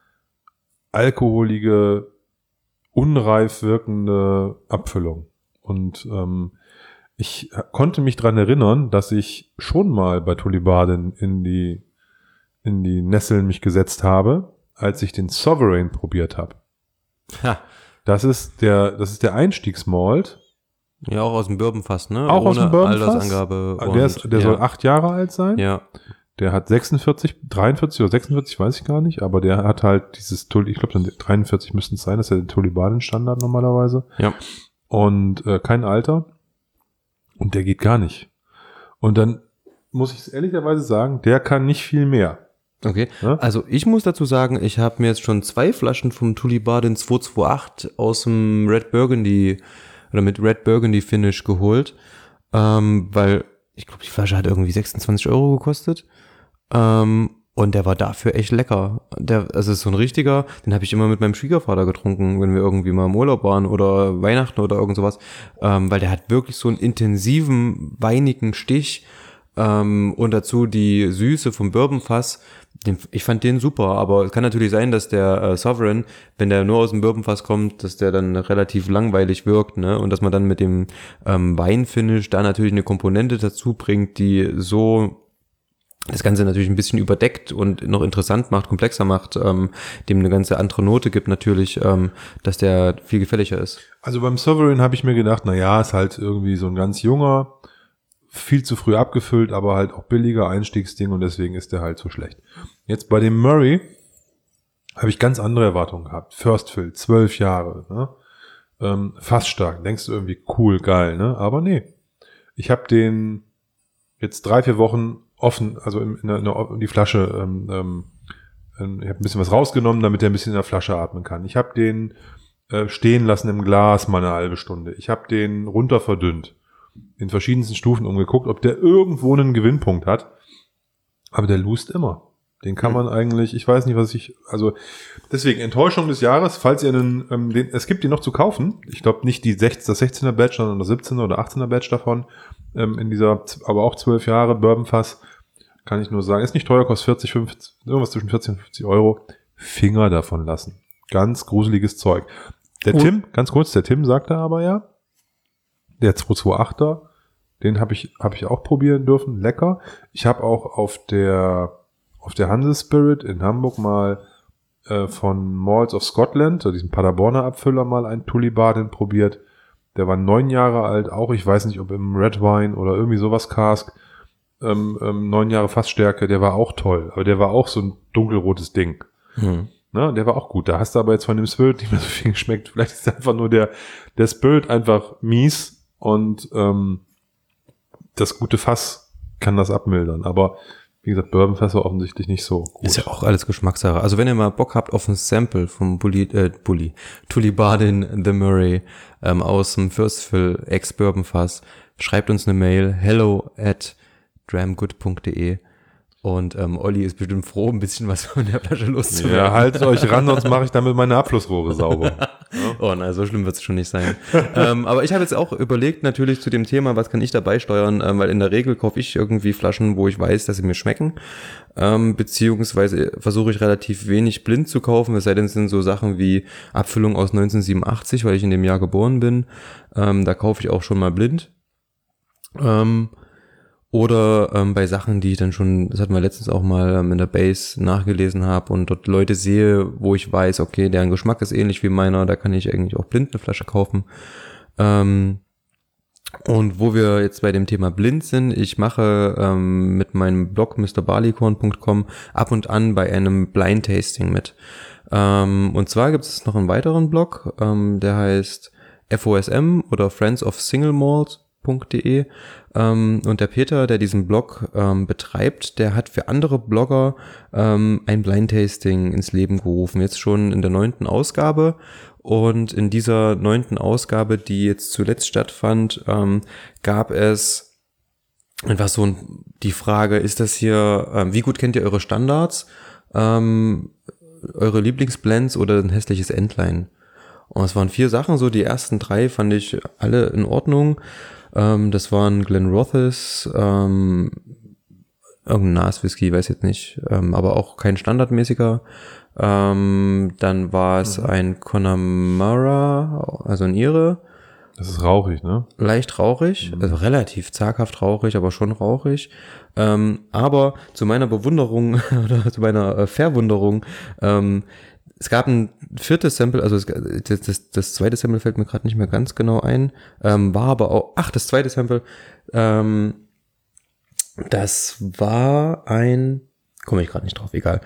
alkoholige, unreif wirkende Abfüllung. Und ähm, ich konnte mich dran erinnern, dass ich schon mal bei Tullibardin in die in die Nesseln mich gesetzt habe, als ich den Sovereign probiert habe. Ha. Das ist der das ist der Einstiegsmalt. Ja, auch aus dem Bourbonfass, ne? Auch aus dem Bourbonfass? Altersangabe. Der, ist, der ja. soll acht Jahre alt sein. Ja. Der hat sechsundvierzig, dreiundvierzig oder sechsundvierzig, weiß ich gar nicht, aber der hat halt dieses Tulli, ich glaube dreiundvierzig müssten es sein, das ist ja der Tullibardin-Standard normalerweise. Ja. Und äh, kein Alter. Und der geht gar nicht. Und dann muss ich ehrlicherweise sagen, der kann nicht viel mehr. Okay, Ja? also ich muss dazu sagen, ich habe mir jetzt schon zwei Flaschen vom Tullibardin zweihundertachtundzwanzig aus dem Red Burgundy oder mit Red Burgundy Finish geholt, ähm, weil ich glaube, die Flasche hat irgendwie sechsundzwanzig Euro gekostet ähm, und der war dafür echt lecker. Der, also es ist so ein richtiger, den habe ich immer mit meinem Schwiegervater getrunken, wenn wir irgendwie mal im Urlaub waren oder Weihnachten oder irgend sowas, ähm, weil der hat wirklich so einen intensiven, weinigen Stich ähm, und dazu die Süße vom Bourbonfass. Den, ich fand den super, aber es kann natürlich sein, dass der äh, Sovereign, wenn der nur aus dem Bourbonfass kommt, dass der dann relativ langweilig wirkt, ne? Und dass man dann mit dem ähm, Weinfinish da natürlich eine Komponente dazu bringt, die so das Ganze natürlich ein bisschen überdeckt und noch interessant macht, komplexer macht, ähm, dem eine ganze andere Note gibt natürlich, ähm, dass der viel gefälliger ist. Also beim Sovereign habe ich mir gedacht, na ja, ist halt irgendwie so ein ganz junger, viel zu früh abgefüllt, aber halt auch billiger Einstiegsding und deswegen ist der halt so schlecht. Jetzt bei dem Murray habe ich ganz andere Erwartungen gehabt. First Fill, zwölf Jahre, ne? Ähm, fast stark. Denkst du irgendwie cool, geil, ne? Aber nee. Ich habe den jetzt drei, vier Wochen offen, also in, in, der, in die Flasche, ähm, ähm, ich habe ein bisschen was rausgenommen, damit er ein bisschen in der Flasche atmen kann. Ich habe den äh, stehen lassen im Glas mal eine halbe Stunde. Ich habe den runter verdünnt, in verschiedensten Stufen umgeguckt, ob der irgendwo einen Gewinnpunkt hat. Aber der lust immer. Den kann man eigentlich, ich weiß nicht, was ich, also deswegen Enttäuschung des Jahres, falls ihr einen, ähm, den, es gibt die noch zu kaufen. Ich glaube nicht die sechzehn, das sechzehner Batch, sondern das siebzehner oder achtzehner Batch davon, ähm, in dieser, aber auch zwölf Jahre Bourbonfass, kann ich nur sagen, ist nicht teuer, kostet vierzig, fünfzig, irgendwas zwischen vierzig und fünfzig Euro. Finger davon lassen. Ganz gruseliges Zeug. Der Und? Tim, ganz kurz, der Tim sagte aber ja, der zwei zwei achter, den habe ich, habe ich auch probieren dürfen, lecker. Ich habe auch auf der auf der Hanse-Spirit in Hamburg mal äh, von Malls of Scotland, so diesem Paderborner Abfüller, mal einen Tullibardin probiert. Der war neun Jahre alt, auch ich weiß nicht, ob im Red Wine oder irgendwie sowas Cask, ähm, ähm, neun Jahre Fassstärke, der war auch toll, aber der war auch so ein dunkelrotes Ding. Hm. Na, der war auch gut. Da hast du aber jetzt von dem Spirit nicht mehr so viel geschmeckt. Vielleicht ist einfach nur der der Spirit einfach mies und ähm, das gute Fass kann das abmildern, aber wie gesagt, Bourbonfässer offensichtlich nicht so gut. Ist ja auch alles Geschmackssache. Also wenn ihr mal Bock habt auf ein Sample vom Bully, äh, Bully, Tullibardin The Murray ähm, aus dem First Fill Ex-Bourbonfass, schreibt uns eine Mail, hello at dramgood punkt de und ähm, Olli ist bestimmt froh, ein bisschen was von der Flasche loszuwerden. Ja, haltet euch ran, sonst mache ich damit meine Abflussrohre sauber. Ja. Oh nein, so schlimm wird es schon nicht sein. ähm, aber ich habe jetzt auch überlegt, natürlich zu dem Thema, was kann ich dabei steuern, ähm, weil in der Regel kaufe ich irgendwie Flaschen, wo ich weiß, dass sie mir schmecken, ähm, beziehungsweise versuche ich relativ wenig blind zu kaufen, es sei denn, es sind so Sachen wie Abfüllung aus neunzehnhundertsiebenundachtzig, weil ich in dem Jahr geboren bin, ähm, da kaufe ich auch schon mal blind. Ähm, Oder ähm, bei Sachen, die ich dann schon, das hatten wir letztens auch mal ähm, in der Base nachgelesen habe und dort Leute sehe, wo ich weiß, okay, deren Geschmack ist ähnlich wie meiner, da kann ich eigentlich auch blind eine Flasche kaufen. Ähm, und wo wir jetzt bei dem Thema blind sind, ich mache ähm, mit meinem Blog mister barleycorn punkt com ab und an bei einem Blind Tasting mit. Ähm, und zwar gibt es noch einen weiteren Blog, ähm, der heißt F O S M oder Friends of Single Malt. .de ähm, und der Peter, der diesen Blog ähm, betreibt, der hat für andere Blogger ähm, ein Blind Tasting ins Leben gerufen, jetzt schon in der neunten Ausgabe und in dieser neunten Ausgabe, die jetzt zuletzt stattfand, ähm, gab es einfach so die Frage, ist das hier, ähm, wie gut kennt ihr eure Standards, ähm, eure Lieblingsblends oder ein hässliches Entlein? Und es waren vier Sachen, so die ersten drei fand ich alle in Ordnung. Ähm, das waren Glenrothes, ähm, irgendein Nas-Whisky, weiß jetzt nicht, ähm, aber auch kein standardmäßiger. Ähm, dann war es mhm. ein Connemara, also ein Ire. Das ist rauchig, ne? Leicht rauchig, mhm. also relativ zaghaft rauchig, aber schon rauchig. Ähm, aber zu meiner Bewunderung oder zu meiner äh, Verwunderung, ähm, es gab ein viertes Sample, also das, das, das zweite Sample fällt mir gerade nicht mehr ganz genau ein, ähm, war aber auch, ach, das zweite Sample, ähm, das war ein, komme ich gerade nicht drauf, egal.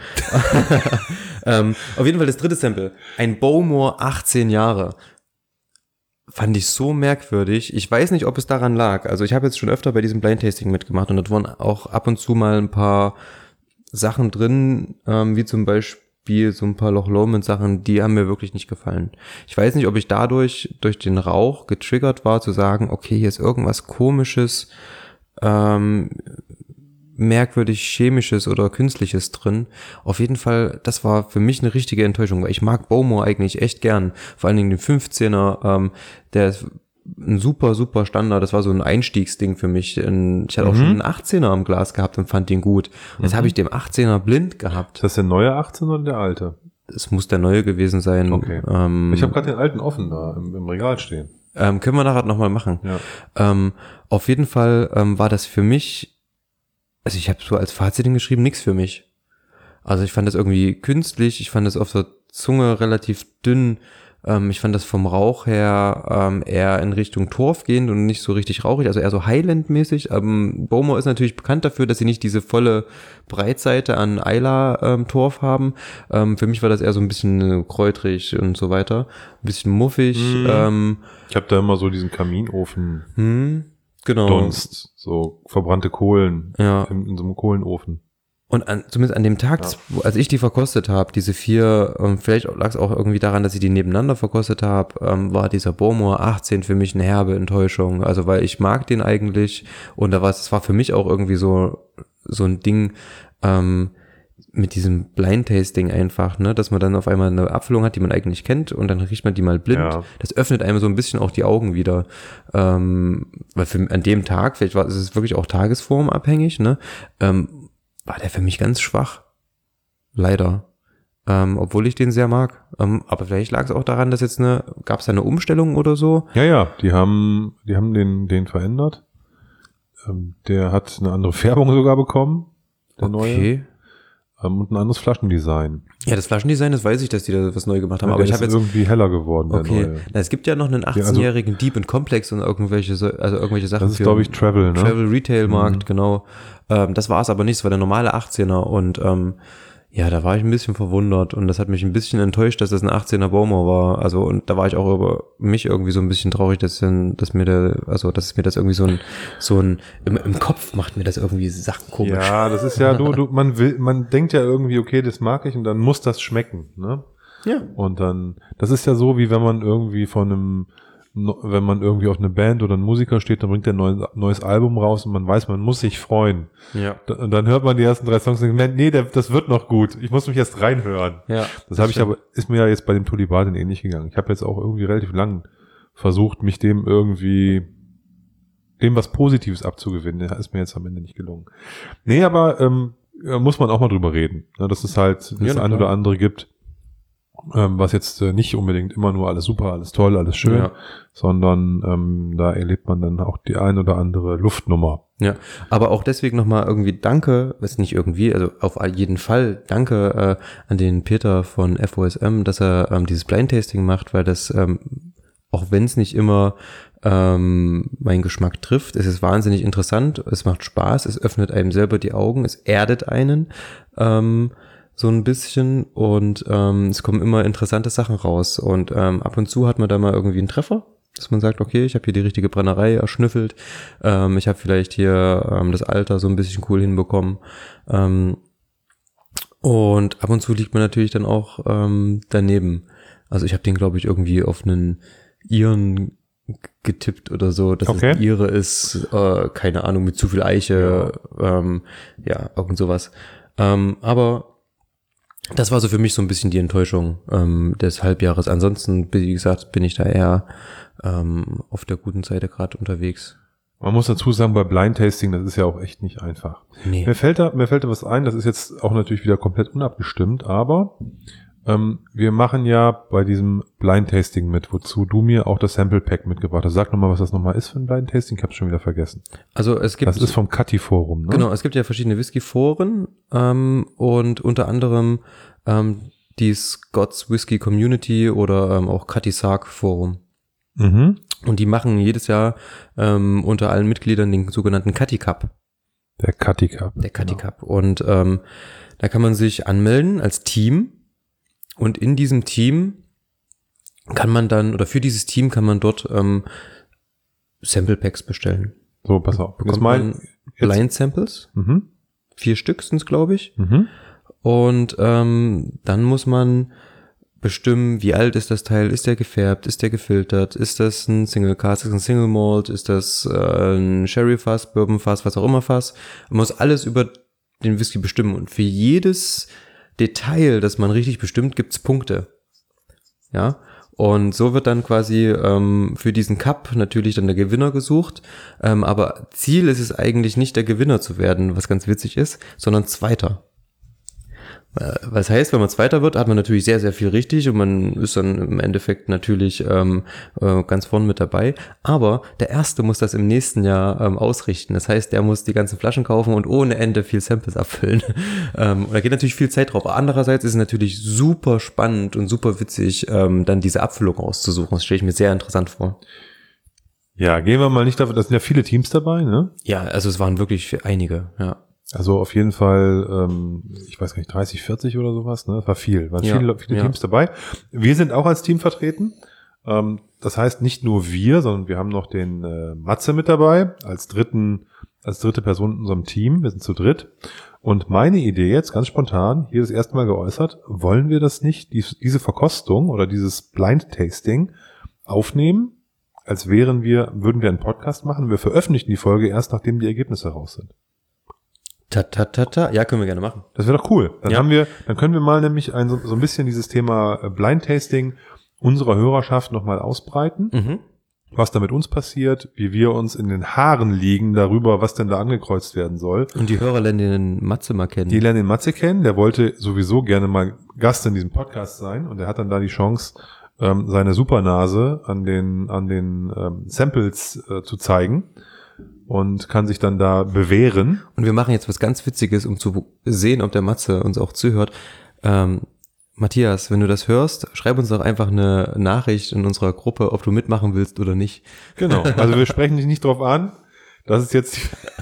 ähm, auf jeden Fall das dritte Sample, ein Bowmore achtzehn Jahre. Fand ich so merkwürdig. Ich weiß nicht, ob es daran lag. Also ich habe jetzt schon öfter bei diesem Blind Tasting mitgemacht und dort waren auch ab und zu mal ein paar Sachen drin, ähm, wie zum Beispiel wie so ein paar Loch Lomond Sachen, die haben mir wirklich nicht gefallen. Ich weiß nicht, ob ich dadurch, durch den Rauch getriggert war, zu sagen, okay, hier ist irgendwas Komisches, ähm, merkwürdig Chemisches oder Künstliches drin. Auf jeden Fall, das war für mich eine richtige Enttäuschung, weil ich mag Bowmore eigentlich echt gern. Vor allen Dingen den fünfzehner, ähm, der ist ein super, super Standard. Das war so ein Einstiegsding für mich. Ich hatte auch mhm. schon einen achtzehner am Glas gehabt und fand den gut. Und jetzt mhm. habe ich den achtzehner blind gehabt. Ist das der neue achtzehner oder der alte? Es muss der neue gewesen sein. Okay. Ähm, ich habe gerade den alten offen da im, im Regal stehen. Ähm, können wir nachher nochmal machen. Ja. Ähm, auf jeden Fall ähm, war das für mich, also ich habe so als Fazit hingeschrieben, nichts für mich. Also ich fand das irgendwie künstlich, ich fand das auf der Zunge relativ dünn. Ähm, ich fand das vom Rauch her ähm, eher in Richtung Torf gehend und nicht so richtig rauchig, also eher so Highland-mäßig. Ähm, Bowmore ist natürlich bekannt dafür, dass sie nicht diese volle Breitseite an Islay ähm, Torf haben. Ähm, für mich war das eher so ein bisschen kräutrig und so weiter. Ein bisschen muffig. Mhm. Ähm, Ich habe da immer so diesen Kaminofen hm, genau. Dunst, so verbrannte Kohlen Ja. in, in so einem Kohlenofen. Und an, zumindest an dem Tag, Ja. wo- als ich die verkostet habe, diese vier, ähm, vielleicht lag es auch irgendwie daran, dass ich die nebeneinander verkostet habe, ähm, war dieser Bowmore achtzehn für mich eine herbe Enttäuschung. Also weil ich mag den eigentlich und da war es war für mich auch irgendwie so so ein Ding ähm, mit diesem Blind-Tasting einfach, ne, dass man dann auf einmal eine Abfüllung hat, die man eigentlich kennt und dann riecht man die mal blind. Ja. Das öffnet einem so ein bisschen auch die Augen wieder. Ähm, weil für, an dem Tag, vielleicht war es ist wirklich auch tagesformabhängig, ne, ähm, war der für mich ganz schwach. Leider. Ähm, obwohl ich den sehr mag. Ähm, aber vielleicht lag es auch daran, dass jetzt eine, gab es da eine Umstellung oder so? Ja, ja, die haben, die haben den, den verändert. Ähm, der hat eine andere Färbung sogar bekommen, der neue. Okay. Ähm, und ein anderes Flaschendesign. Ja, das Flaschendesign, das weiß ich, dass die da was neu gemacht haben. Ja, aber der ich ist habe jetzt irgendwie heller geworden, der okay. neue. Na, es gibt ja noch einen also- achtzehnjährigen Deep and Complex und irgendwelche, so- also irgendwelche Sachen Das ist, für glaube ich, Travel, ne? Travel Retail Markt, Mhm. genau. Ähm, das war es aber nicht, es war der normale achtzehner und ähm, ja, da war ich ein bisschen verwundert und das hat mich ein bisschen enttäuscht, dass das ein achtzehner Bowmore war. Also und da war ich auch über mich irgendwie so ein bisschen traurig, dass, dann- dass mir der, also dass mir das irgendwie so ein, so ein im, im Kopf macht mir das irgendwie Sachen komisch. Ja, das ist ja, du, du, man will, man denkt ja irgendwie, okay, das mag ich und dann muss das schmecken, ne? Ja. Und dann, das ist ja so, wie wenn man irgendwie von einem, no- wenn man irgendwie auf eine Band oder einen Musiker steht, dann bringt der ein neues, neues Album raus und man weiß, man muss sich freuen. Ja. Da- Und dann hört man die ersten drei Songs und denkt, nee, der, das wird noch gut. Ich muss mich erst reinhören. Ja. Das habe ich aber, ist mir ja jetzt bei dem Tulibaden ähnlich gegangen. Ich habe jetzt auch irgendwie relativ lang versucht, mich dem irgendwie, dem was Positives abzugewinnen. Das ist mir jetzt am Ende nicht gelungen. Nee, aber ähm, ja, muss man auch mal drüber reden. Ne, dass es halt das Ja, na ein klar. oder andere gibt, ähm, was jetzt äh, nicht unbedingt immer nur alles super, alles toll, alles schön, Ja. sondern ähm, da erlebt man dann auch die ein oder andere Luftnummer. Ja, aber auch deswegen nochmal irgendwie Danke, ist nicht irgendwie, also auf jeden Fall Danke äh, an den Peter von F O S M, dass er ähm, dieses Blind-Tasting macht, weil das, ähm, auch wenn es nicht immer ähm, meinen Geschmack trifft, es ist wahnsinnig interessant, es macht Spaß, es öffnet einem selber die Augen, es erdet einen ähm, so ein bisschen und ähm, es kommen immer interessante Sachen raus und ähm, ab und zu hat man da mal irgendwie einen Treffer, dass man sagt, okay, ich habe hier die richtige Brennerei erschnüffelt, ähm, ich habe vielleicht hier ähm, das Alter so ein bisschen cool hinbekommen ähm, und ab und zu liegt man natürlich dann auch ähm, daneben. Also ich habe den, glaube ich, irgendwie auf einen Iren getippt oder so, dass Okay. es ein Ire ist, äh, keine Ahnung, mit zu viel Eiche, ja, ähm, ja irgend sowas. Ähm, aber das war so für mich so ein bisschen die Enttäuschung ähm, des Halbjahres. Ansonsten, wie gesagt, bin ich da eher ähm, auf der guten Seite gerade unterwegs. Man muss dazu sagen, bei Blind Tasting, das ist ja auch echt nicht einfach. Nee. Mir fällt da, mir fällt da was ein, das ist jetzt auch natürlich wieder komplett unabgestimmt, aber ähm, wir machen ja bei diesem Blind Tasting mit, wozu du mir auch das Sample Pack mitgebracht hast. Sag nochmal, was das nochmal ist für ein Blind Tasting, ich hab's schon wieder vergessen. Also es gibt Das ist vom Cutty Forum, ne? genau, es gibt ja verschiedene Whisky-Foren ähm, und unter anderem ähm, die Scots Whisky Community oder ähm, auch Cutty Sark Forum. Mhm. Und die machen jedes Jahr ähm, unter allen Mitgliedern den sogenannten Cutty Cup. Der Cutty Cup. Der Cutty genau. Cup. Und ähm, da kann man sich anmelden als Team. Und in diesem Team kann man dann, oder für dieses Team kann man dort ähm, Sample Packs bestellen. So, pass auf. Bekommt Jetzt mein, man Blind Samples. Mhm. Vier Stück sind's, glaube ich. Mhm. Und ähm, dann muss man bestimmen, wie alt ist das Teil, ist der gefärbt, ist der gefiltert, ist das ein Single Cask, ist das ein Single Malt, ist das äh, ein Sherry Fass, Bourbon Fass, was auch immer Fass. Man muss alles über den Whisky bestimmen und für jedes Detail, das man richtig bestimmt, gibt's Punkte. Ja, und so wird dann quasi ähm, für diesen Cup natürlich dann der Gewinner gesucht, ähm, aber Ziel ist es eigentlich nicht, der Gewinner zu werden, was ganz witzig ist, sondern Zweiter. Was heißt, wenn man Zweiter wird, hat man natürlich sehr, sehr viel richtig und man ist dann im Endeffekt natürlich ähm, äh, ganz vorne mit dabei. Aber der Erste muss das im nächsten Jahr ähm, ausrichten. Das heißt, der muss die ganzen Flaschen kaufen und ohne Ende viel Samples abfüllen. ähm, und da geht natürlich viel Zeit drauf. Andererseits ist es natürlich super spannend und super witzig, ähm, dann diese Abfüllung auszusuchen. Das stelle ich mir sehr interessant vor. Ja, gehen wir mal nicht davon, da sind ja viele Teams dabei, ne? Ja, also es waren wirklich einige, ja. Also auf jeden Fall, ähm, ich weiß gar nicht, dreißig, vierzig oder sowas, ne? Das war viel, waren Ja, viele, viele ja. Teams dabei. Wir sind auch als Team vertreten. Ähm, das heißt nicht nur wir, sondern wir haben noch den äh, Matze mit dabei, als dritten, als dritte Person in unserem Team. Wir sind zu dritt. Und meine Idee jetzt, ganz spontan, hier das erste Mal geäußert, wollen wir das nicht, die, diese Verkostung oder dieses Blind Tasting aufnehmen, als wären wir, würden wir einen Podcast machen. Wir veröffentlichen die Folge erst, nachdem die Ergebnisse raus sind. Ta, ta, ta, ta. Ja, können wir gerne machen. Das wäre doch cool. Dann Ja. haben wir, dann können wir mal nämlich ein, so, so ein bisschen dieses Thema Blind Tasting unserer Hörerschaft nochmal ausbreiten, Mhm. was da mit uns passiert, wie wir uns in den Haaren liegen darüber, was denn da angekreuzt werden soll. Und die Hörer lernen den Matze mal kennen. Die lernen den Matze kennen, der wollte sowieso gerne mal Gast in diesem Podcast sein und er hat dann da die Chance, ähm, seine Supernase an den, an den ähm, Samples äh, zu zeigen. Und kann sich dann da bewähren. Und wir machen jetzt was ganz Witziges, um zu sehen, ob der Matze uns auch zuhört. Ähm, Matthias, wenn du das hörst, schreib uns doch einfach eine Nachricht in unserer Gruppe, ob du mitmachen willst oder nicht. Genau, also wir sprechen dich nicht drauf an. Das ist jetzt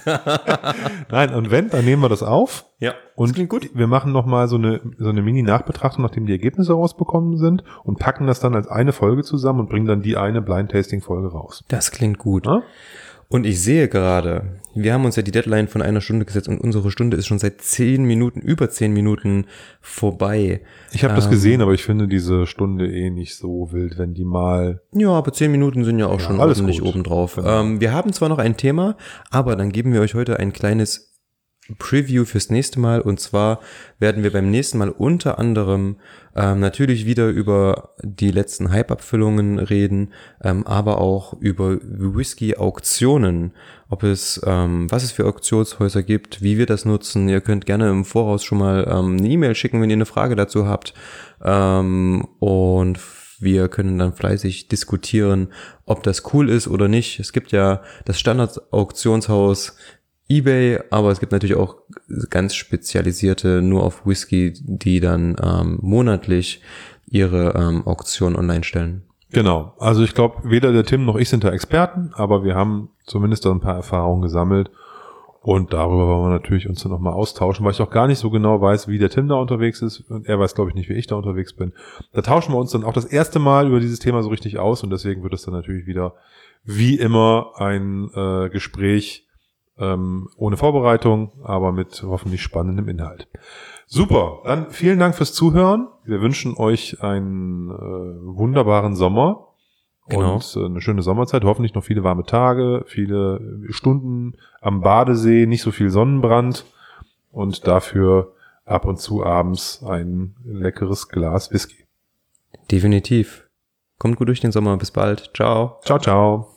Nein, und wenn, dann nehmen wir das auf. Ja, und klingt gut. Wir machen nochmal so eine, so eine Mini-Nachbetrachtung, nachdem die Ergebnisse rausbekommen sind und packen das dann als eine Folge zusammen und bringen dann die eine Blind-Tasting-Folge raus. Das klingt gut. Ja? Und ich sehe gerade, wir haben uns ja die Deadline von einer Stunde gesetzt und unsere Stunde ist schon seit zehn Minuten, über zehn Minuten vorbei. Ich habe das Ähm, gesehen, aber ich finde diese Stunde eh nicht so wild, wenn die mal... Ja, aber zehn Minuten sind ja auch Ja, schon alles ordentlich gut. obendrauf. Genau. Ähm, wir haben zwar noch ein Thema, aber dann geben wir euch heute ein kleines Preview fürs nächste Mal. Und zwar werden wir beim nächsten Mal unter anderem ähm, natürlich wieder über die letzten Hype-Abfüllungen reden, ähm, aber auch über Whisky-Auktionen. Ob es, ähm, was es für Auktionshäuser gibt, wie wir das nutzen. Ihr könnt gerne im Voraus schon mal ähm, eine E-Mail schicken, wenn ihr eine Frage dazu habt. Ähm, und wir können dann fleißig diskutieren, ob das cool ist oder nicht. Es gibt ja das Standard-Auktionshaus eBay, aber es gibt natürlich auch ganz spezialisierte, nur auf Whisky, die dann ähm, monatlich ihre ähm, Auktion online stellen. Genau, also ich glaube, weder der Tim noch ich sind da Experten, aber wir haben zumindest da ein paar Erfahrungen gesammelt und darüber wollen wir natürlich uns dann nochmal austauschen, weil ich auch gar nicht so genau weiß, wie der Tim da unterwegs ist und er weiß, glaube ich, nicht, wie ich da unterwegs bin. Da tauschen wir uns dann auch das erste Mal über dieses Thema so richtig aus und deswegen wird es dann natürlich wieder wie immer ein äh, Gespräch ähm, ohne Vorbereitung, aber mit hoffentlich spannendem Inhalt. Super, dann vielen Dank fürs Zuhören. Wir wünschen euch einen äh, wunderbaren Sommer Genau. und äh, eine schöne Sommerzeit. Hoffentlich noch viele warme Tage, viele Stunden am Badesee, nicht so viel Sonnenbrand und dafür ab und zu abends ein leckeres Glas Whisky. Definitiv. Kommt gut durch den Sommer. Bis bald. Ciao. Ciao, ciao.